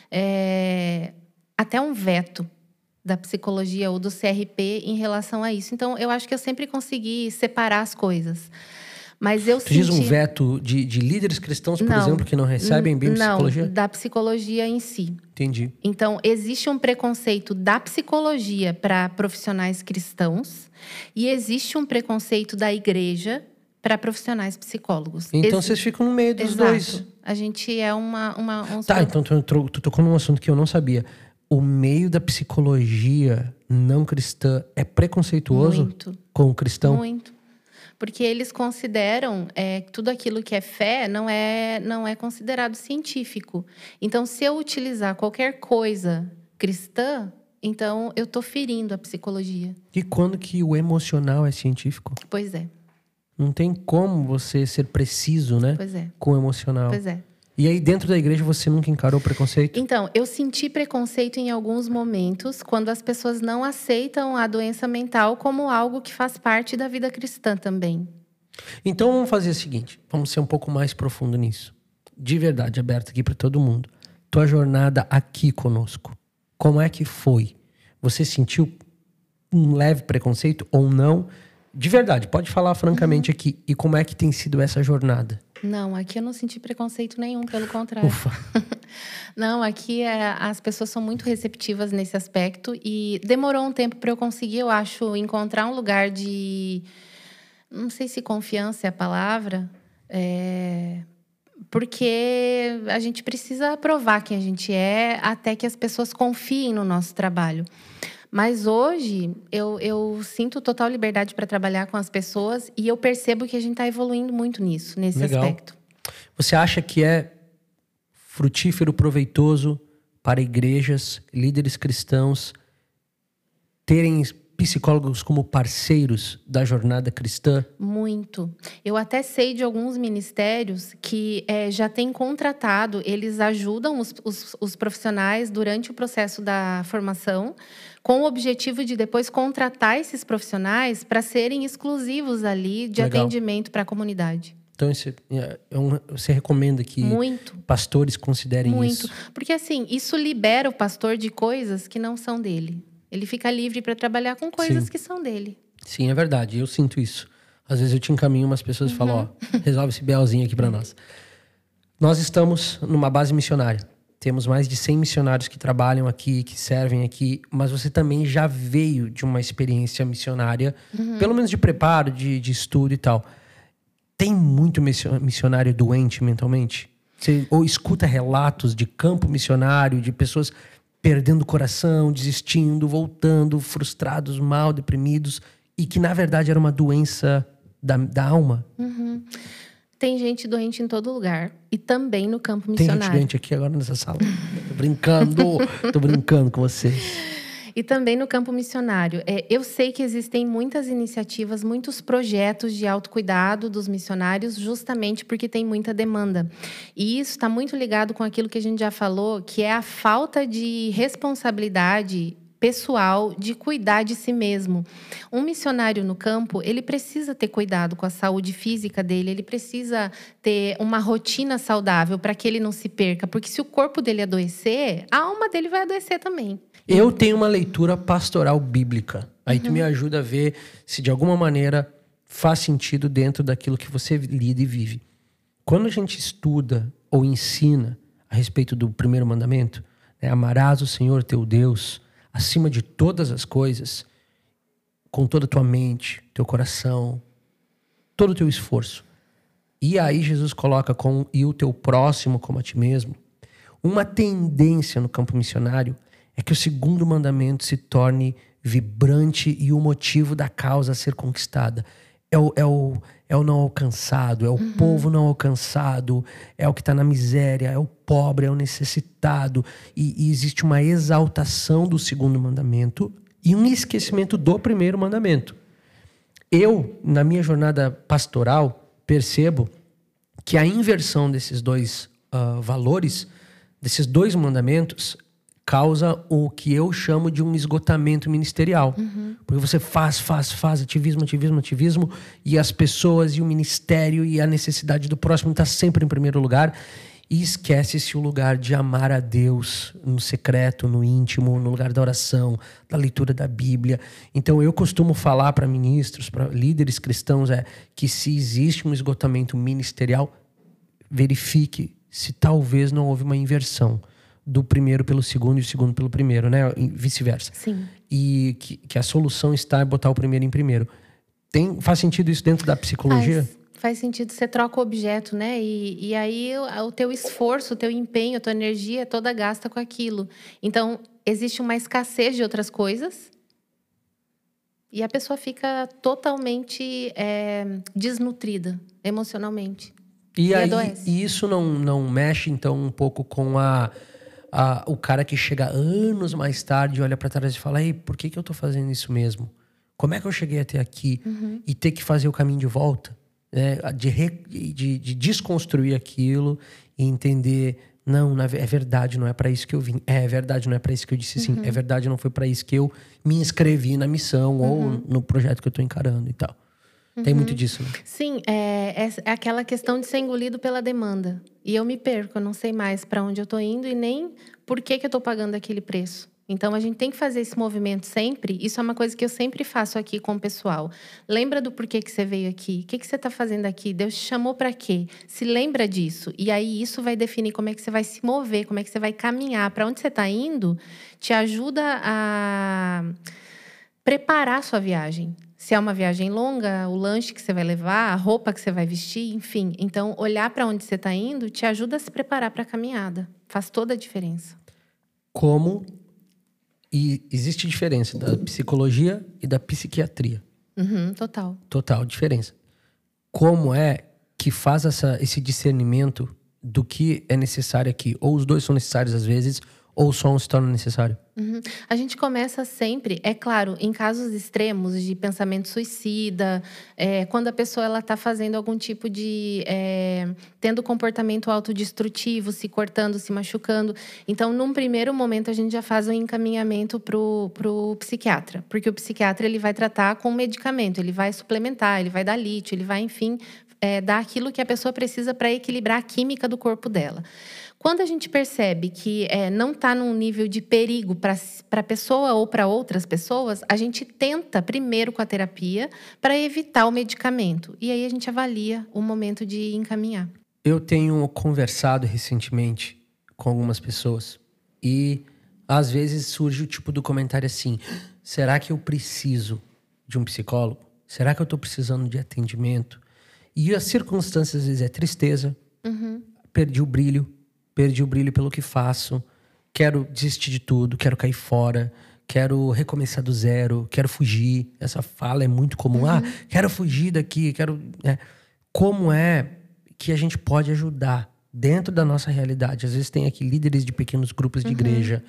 Speaker 2: até um veto da psicologia ou do CRP em relação a isso. Então, eu acho que eu sempre consegui separar as coisas. Mas eu
Speaker 1: diz um veto de líderes cristãos, por exemplo, que não recebem bem psicologia?
Speaker 2: Não, da psicologia em si.
Speaker 1: Entendi.
Speaker 2: Então, existe um preconceito da psicologia para profissionais cristãos e existe um preconceito da igreja para profissionais psicólogos.
Speaker 1: Então, vocês ficam no meio dos dois.
Speaker 2: A gente é
Speaker 1: Então tu tocou num assunto que eu não sabia. O meio da psicologia não cristã é preconceituoso com o cristão?
Speaker 2: Muito. Porque eles consideram que tudo aquilo que é fé não é considerado científico. Então, se eu utilizar qualquer coisa cristã, então eu estou ferindo a psicologia.
Speaker 1: E quando que o emocional é científico?
Speaker 2: Pois é.
Speaker 1: Não tem como você ser preciso, né?
Speaker 2: Pois é.
Speaker 1: Com o emocional.
Speaker 2: Pois é.
Speaker 1: E aí, dentro da igreja, você nunca encarou preconceito?
Speaker 2: Então, eu senti preconceito em alguns momentos, quando as pessoas não aceitam a doença mental como algo que faz parte da vida cristã também.
Speaker 1: Então, vamos fazer o seguinte. Vamos ser um pouco mais profundo nisso. De verdade, aberto aqui para todo mundo. Tua jornada aqui conosco. Como é que foi? Você sentiu um leve preconceito ou não? De verdade, pode falar francamente aqui. E como é que tem sido essa jornada?
Speaker 2: Não, aqui eu não senti preconceito nenhum, pelo contrário.
Speaker 1: Ufa.
Speaker 2: Não, aqui as pessoas são muito receptivas nesse aspecto. E demorou um tempo para eu conseguir, eu acho, encontrar um lugar de... Não sei se confiança é a palavra. Porque a gente precisa provar quem a gente é até que as pessoas confiem no nosso trabalho. Mas hoje, eu sinto total liberdade para trabalhar com as pessoas e eu percebo que a gente está evoluindo muito nesse aspecto.
Speaker 1: Você acha que é frutífero, proveitoso para igrejas, líderes cristãos, terem psicólogos como parceiros da jornada cristã?
Speaker 2: Muito. Eu até sei de alguns ministérios que já têm contratado, eles ajudam os profissionais durante o processo da formação, com o objetivo de depois contratar esses profissionais para serem exclusivos ali de atendimento para a comunidade.
Speaker 1: Então, você recomenda que pastores considerem isso?
Speaker 2: Muito. Porque, assim, isso libera o pastor de coisas que não são dele. Ele fica livre para trabalhar com coisas que são dele.
Speaker 1: Sim, é verdade. Eu sinto isso. Às vezes eu te encaminho umas pessoas e falo, resolve esse BLzinho aqui para nós. Nós estamos numa base missionária. Temos mais de 100 missionários que trabalham aqui, que servem aqui. Mas você também já veio de uma experiência missionária, pelo menos de preparo, de estudo e tal. Tem muito missionário doente mentalmente? Você ou escuta relatos de campo missionário, de pessoas perdendo o coração, desistindo, voltando, frustrados, mal, deprimidos, e que, na verdade, era uma doença da alma?
Speaker 2: Tem gente doente em todo lugar. E também no campo missionário.
Speaker 1: Tem gente doente aqui agora nessa sala. Tô brincando com vocês.
Speaker 2: E também no campo missionário. Eu sei que existem muitas iniciativas, muitos projetos de autocuidado dos missionários, justamente porque tem muita demanda. E isso está muito ligado com aquilo que a gente já falou, que é a falta de responsabilidade pessoal de cuidar de si mesmo. Um missionário no campo, ele precisa ter cuidado com a saúde física dele, ele precisa ter uma rotina saudável para que ele não se perca, porque se o corpo dele adoecer, a alma dele vai adoecer também.
Speaker 1: Eu tenho uma leitura pastoral bíblica. Aí tu me ajuda a ver se de alguma maneira faz sentido dentro daquilo que você lida e vive. Quando a gente estuda ou ensina a respeito do primeiro mandamento, né, amarás o Senhor teu Deus acima de todas as coisas, com toda a tua mente, teu coração, todo o teu esforço. E aí Jesus coloca e o teu próximo como a ti mesmo. Uma tendência no campo missionário é que o segundo mandamento se torne vibrante e o motivo da causa a ser conquistada. É o não alcançado, é o povo não alcançado, é o que está na miséria, é o pobre, é o necessitado. E existe uma exaltação do segundo mandamento e um esquecimento do primeiro mandamento. Eu, na minha jornada pastoral, percebo que a inversão desses dois valores, desses dois mandamentos, causa o que eu chamo de um esgotamento ministerial. Porque você faz, ativismo, e as pessoas, e o ministério, e a necessidade do próximo está sempre em primeiro lugar, e esquece-se o lugar de amar a Deus no secreto, no íntimo, no lugar da oração, da leitura da Bíblia. Então eu costumo falar para ministros, para líderes cristãos, que se existe um esgotamento ministerial, verifique se talvez não houve uma inversão do primeiro pelo segundo e o segundo pelo primeiro, né? E vice-versa.
Speaker 2: Sim.
Speaker 1: E que a solução está em botar o primeiro em primeiro. Faz sentido isso dentro da psicologia?
Speaker 2: Faz sentido. Você troca o objeto, né? E aí o teu esforço, o teu empenho, a tua energia toda gasta com aquilo. Então, existe uma escassez de outras coisas e a pessoa fica totalmente desnutrida emocionalmente. E adoece.
Speaker 1: E isso não mexe, então, um pouco com o cara que chega anos mais tarde, olha para trás e fala: ei, por que eu tô fazendo isso mesmo? Como é que eu cheguei até aqui? E ter que fazer o caminho de volta, né? De desconstruir aquilo e entender: não, é verdade, não é para isso que eu vim. É verdade, não é para isso que eu disse sim. É verdade, não foi para isso que eu me inscrevi na missão ou no projeto que eu tô encarando e tal. Tem muito disso, né?
Speaker 2: Sim, é aquela questão de ser engolido pela demanda. E eu me perco, eu não sei mais para onde eu tô indo e nem por que eu tô pagando aquele preço. Então, a gente tem que fazer esse movimento sempre. Isso é uma coisa que eu sempre faço aqui com o pessoal. Lembra do porquê que você veio aqui? O que você está fazendo aqui? Deus te chamou para quê? Se lembra disso. E aí, isso vai definir como é que você vai se mover, como é que você vai caminhar. Para onde você está indo, te ajuda a preparar a sua viagem. Se é uma viagem longa, o lanche que você vai levar, a roupa que você vai vestir, enfim. Então, olhar para onde você está indo te ajuda a se preparar para a caminhada. Faz toda a diferença.
Speaker 1: E existe diferença da psicologia e da psiquiatria.
Speaker 2: Total.
Speaker 1: Total diferença. Como é que faz esse discernimento do que é necessário aqui? Ou os dois são necessários às vezes, ou só um se torna necessário?
Speaker 2: A gente começa sempre, é claro, em casos extremos de pensamento suicida, quando a pessoa está fazendo algum tipo de... tendo comportamento autodestrutivo, se cortando, se machucando. Então, num primeiro momento, a gente já faz um encaminhamento pro psiquiatra. Porque o psiquiatra ele vai tratar com medicamento, ele vai suplementar, ele vai dar lítio, ele vai, enfim, dar aquilo que a pessoa precisa para equilibrar a química do corpo dela. Quando a gente percebe que não está num nível de perigo para a pessoa ou para outras pessoas, a gente tenta primeiro com a terapia para evitar o medicamento. E aí a gente avalia o momento de encaminhar.
Speaker 1: Eu tenho conversado recentemente com algumas pessoas e às vezes surge o tipo do comentário assim: será que eu preciso de um psicólogo? Será que eu estou precisando de atendimento? E as circunstâncias às vezes é tristeza, perdi o brilho pelo que faço, quero desistir de tudo, quero cair fora, quero recomeçar do zero, quero fugir. Essa fala é muito comum. Quero fugir daqui, Como é que a gente pode ajudar dentro da nossa realidade? Às vezes tem aqui líderes de pequenos grupos de igreja,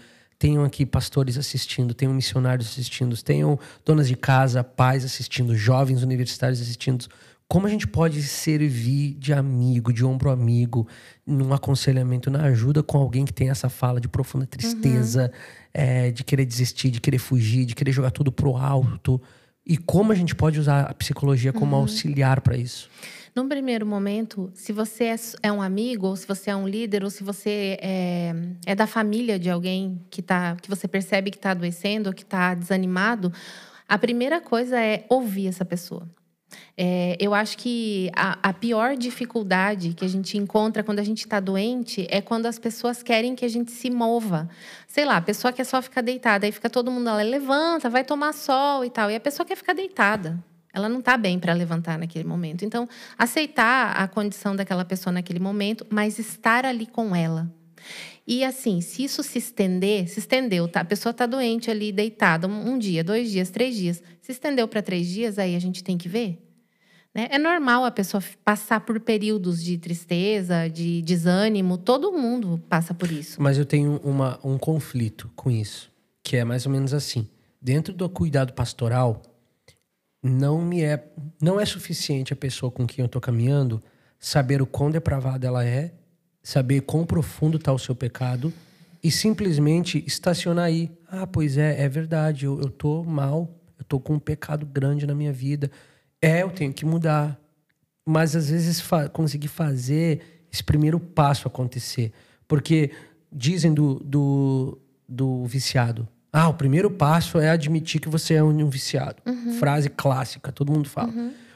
Speaker 1: tenham aqui pastores assistindo, tenham missionários assistindo, tenham donas de casa, pais assistindo, jovens universitários assistindo. Como a gente pode servir de amigo, de ombro amigo, num aconselhamento, na ajuda com alguém que tem essa fala de profunda tristeza, de querer desistir, de querer fugir, de querer jogar tudo pro alto. E como a gente pode usar a psicologia como auxiliar para isso?
Speaker 2: Num primeiro momento, se você é um amigo, ou se você é um líder, ou se você é da família de alguém que você percebe que está adoecendo, ou que está desanimado, a primeira coisa é ouvir essa pessoa. Eu acho que a pior dificuldade que a gente encontra quando a gente está doente é quando as pessoas querem que a gente se mova. Sei lá, a pessoa quer só ficar deitada, aí fica todo mundo lá, levanta, vai tomar sol e tal. E a pessoa quer ficar deitada. Ela não está bem para levantar naquele momento. Então, aceitar a condição daquela pessoa naquele momento, mas estar ali com ela. E assim, se isso se estendeu, tá? A pessoa está doente ali, deitada, um dia, 2 dias, 3 dias. Se estendeu para 3 dias, aí a gente tem que ver. Né? É normal a pessoa passar por períodos de tristeza, de desânimo. Todo mundo passa por isso.
Speaker 1: Mas eu tenho um conflito com isso, que é mais ou menos assim. Dentro do cuidado pastoral, não é suficiente a pessoa com quem eu estou caminhando saber o quão depravada ela é, saber quão profundo está o seu pecado e simplesmente estacionar aí. Ah, pois é verdade, eu tô mal, eu tô com um pecado grande na minha vida. Eu tenho que mudar. Mas às vezes conseguir fazer esse primeiro passo acontecer. Porque dizem do viciado. O primeiro passo é admitir que você é um viciado. Frase clássica, todo mundo fala.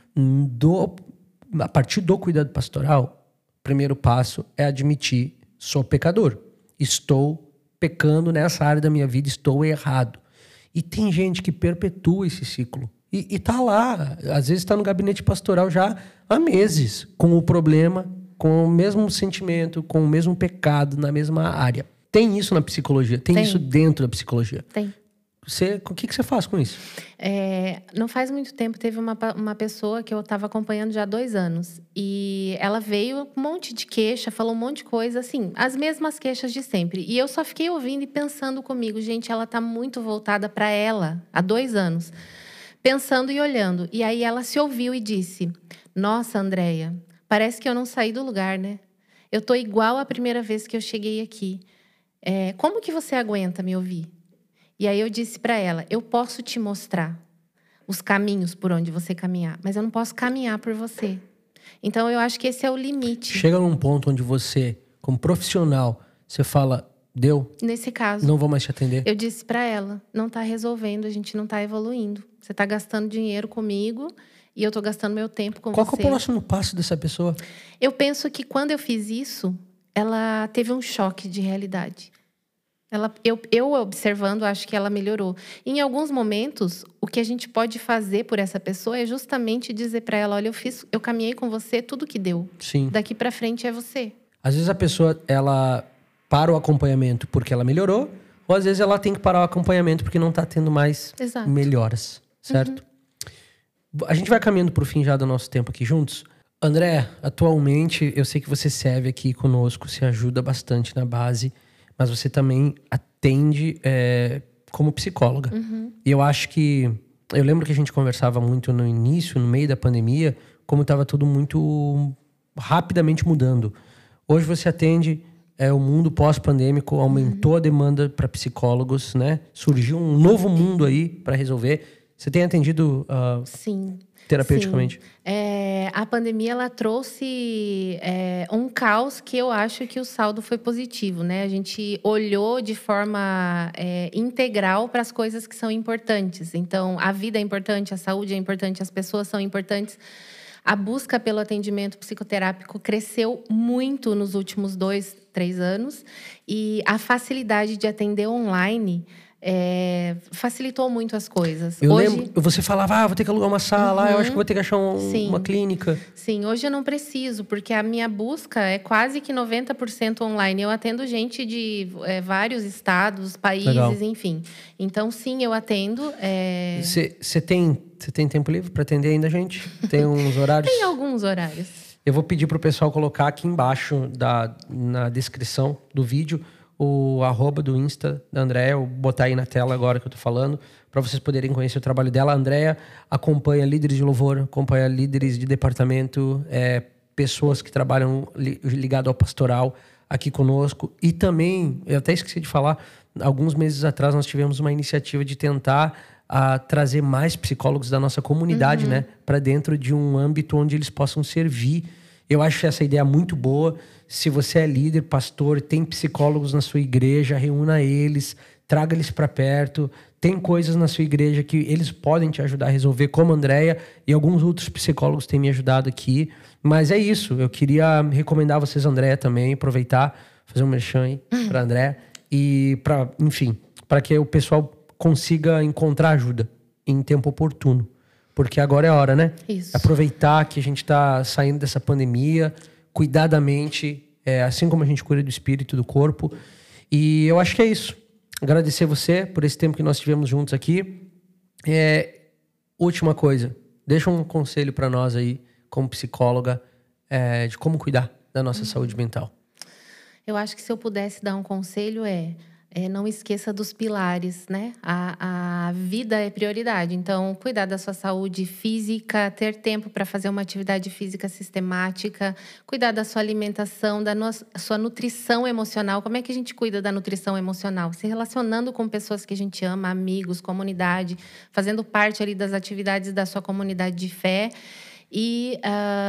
Speaker 1: A partir do cuidado pastoral, o primeiro passo é admitir: sou pecador. Estou pecando nessa área da minha vida, estou errado. E tem gente que perpetua esse ciclo. E tá lá, às vezes está no gabinete pastoral já há meses, com o problema, com o mesmo sentimento, com o mesmo pecado na mesma área. Tem isso na psicologia? Tem isso dentro da psicologia?
Speaker 2: Tem.
Speaker 1: O que você faz com isso?
Speaker 2: Não faz muito tempo, teve uma pessoa que eu estava acompanhando já há 2 anos. E ela veio com um monte de queixa, falou um monte de coisa, assim, as mesmas queixas de sempre. E eu só fiquei ouvindo e pensando comigo, gente, ela está muito voltada para ela, há 2 anos. Pensando e olhando. E aí ela se ouviu e disse: nossa, Andréia, parece que eu não saí do lugar, né? Eu tô igual a primeira vez que eu cheguei aqui. Como que você aguenta me ouvir? E aí eu disse para ela: eu posso te mostrar os caminhos por onde você caminhar, mas eu não posso caminhar por você. Então eu acho que esse é o limite.
Speaker 1: Chega num ponto onde você, como profissional, você fala: deu?
Speaker 2: Nesse caso,
Speaker 1: não vou mais te atender.
Speaker 2: Eu disse para ela: não tá resolvendo, a gente não tá evoluindo. Você tá gastando dinheiro comigo e eu tô gastando meu tempo com você.
Speaker 1: Qual que é o próximo passo dessa pessoa?
Speaker 2: Eu penso que quando eu fiz isso, ela teve um choque de realidade. Eu observando, acho que ela melhorou. Em alguns momentos, o que a gente pode fazer por essa pessoa é justamente dizer para ela: olha, eu caminhei com você, tudo que deu.
Speaker 1: Sim.
Speaker 2: Daqui para frente é você.
Speaker 1: Às vezes a pessoa, ela para o acompanhamento porque ela melhorou, ou às vezes ela tem que parar o acompanhamento porque não tá tendo mais melhoras, certo? A gente vai caminhando pro fim já do nosso tempo aqui juntos. André, atualmente, eu sei que você serve aqui conosco, se ajuda bastante na base, mas você também atende como psicóloga. E eu acho que... Eu lembro que a gente conversava muito no início, no meio da pandemia, como estava tudo muito rapidamente mudando. Hoje você atende o mundo pós-pandêmico, aumentou a demanda para psicólogos, né? Surgiu um novo mundo aí para resolver. Você tem atendido
Speaker 2: Sim.
Speaker 1: terapeuticamente?
Speaker 2: Sim. A pandemia, ela trouxe um caos que eu acho que o saldo foi positivo, né? A gente olhou de forma integral para as coisas que são importantes. Então, a vida é importante, a saúde é importante, as pessoas são importantes. A busca pelo atendimento psicoterápico cresceu muito nos últimos 2, 3 anos. E a facilidade de atender online facilitou muito as coisas.
Speaker 1: Eu lembro, você falava, vou ter que alugar uma sala, eu acho que vou ter que achar uma clínica.
Speaker 2: Sim, hoje eu não preciso, porque a minha busca é quase que 90% online. Eu atendo gente de vários estados, países, legal, enfim. Então, sim, eu atendo.
Speaker 1: Você tem tempo livre para atender ainda, gente? Tem uns horários?
Speaker 2: Tem alguns horários.
Speaker 1: Eu vou pedir pro pessoal colocar aqui embaixo na descrição do vídeo o arroba do Insta da Andréia, eu vou botar aí na tela agora que eu tô falando, para vocês poderem conhecer o trabalho dela. A Andréia acompanha líderes de louvor, acompanha líderes de departamento, pessoas que trabalham ligado ao pastoral aqui conosco. E também, eu até esqueci de falar, alguns meses atrás nós tivemos uma iniciativa de tentar trazer mais psicólogos da nossa comunidade, né, para dentro de um âmbito onde eles possam servir. Eu acho essa ideia muito boa. Se você é líder, pastor, tem psicólogos na sua igreja, reúna eles, traga eles para perto. Tem coisas na sua igreja que eles podem te ajudar a resolver, como a Andréia e alguns outros psicólogos têm me ajudado aqui. Mas é isso, eu queria recomendar vocês, Andréia, também, aproveitar, fazer um merchan aí para Andréia e para, enfim, para que o pessoal consiga encontrar ajuda em tempo oportuno. Porque agora é a hora, né?
Speaker 2: Isso.
Speaker 1: Aproveitar que a gente tá saindo dessa pandemia, cuidar da mente, assim como a gente cuida do espírito e do corpo. E eu acho que é isso. Agradecer você por esse tempo que nós tivemos juntos aqui. Última coisa, deixa um conselho para nós aí, como psicóloga, de como cuidar da nossa saúde mental.
Speaker 2: Eu acho que se eu pudesse dar um conselho não esqueça dos pilares, né? A vida é prioridade. Então, cuidar da sua saúde física, ter tempo para fazer uma atividade física sistemática, cuidar da sua alimentação, da sua nutrição emocional. Como é que a gente cuida da nutrição emocional? Se relacionando com pessoas que a gente ama, amigos, comunidade, fazendo parte ali das atividades da sua comunidade de fé. E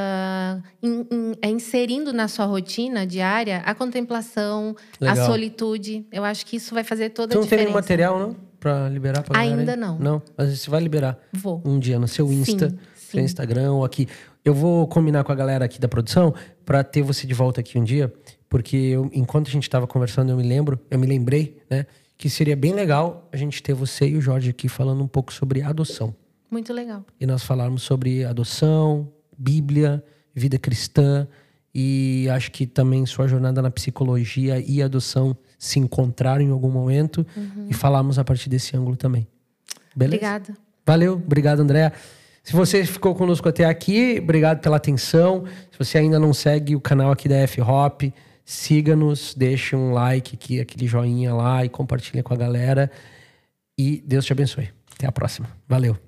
Speaker 2: inserindo na sua rotina diária a contemplação,
Speaker 1: Legal.
Speaker 2: a solitude. Eu acho que isso vai fazer toda a diferença.
Speaker 1: Você não tem nenhum material, não? Pra liberar pra galera?
Speaker 2: Ainda não.
Speaker 1: Não? Mas você vai liberar.
Speaker 2: Vou.
Speaker 1: Um dia no seu Insta, seu Instagram ou aqui. Eu vou combinar com a galera aqui da produção pra ter você de volta aqui um dia. Porque enquanto a gente tava conversando, eu me lembrei, né? Que seria bem legal a gente ter você e o Jorge aqui falando um pouco sobre adoção.
Speaker 2: Muito legal.
Speaker 1: E nós falarmos sobre adoção, Bíblia, vida cristã. E acho que também sua jornada na psicologia e adoção se encontraram em algum momento. E falarmos a partir desse ângulo também. Beleza?
Speaker 2: Obrigada.
Speaker 1: Valeu. Obrigado, Andréia. Se você ficou conosco até aqui, obrigado pela atenção. Se você ainda não segue o canal aqui da F-Hop, siga-nos, deixe um like aqui, aquele joinha lá e compartilha com a galera. E Deus te abençoe. Até a próxima. Valeu.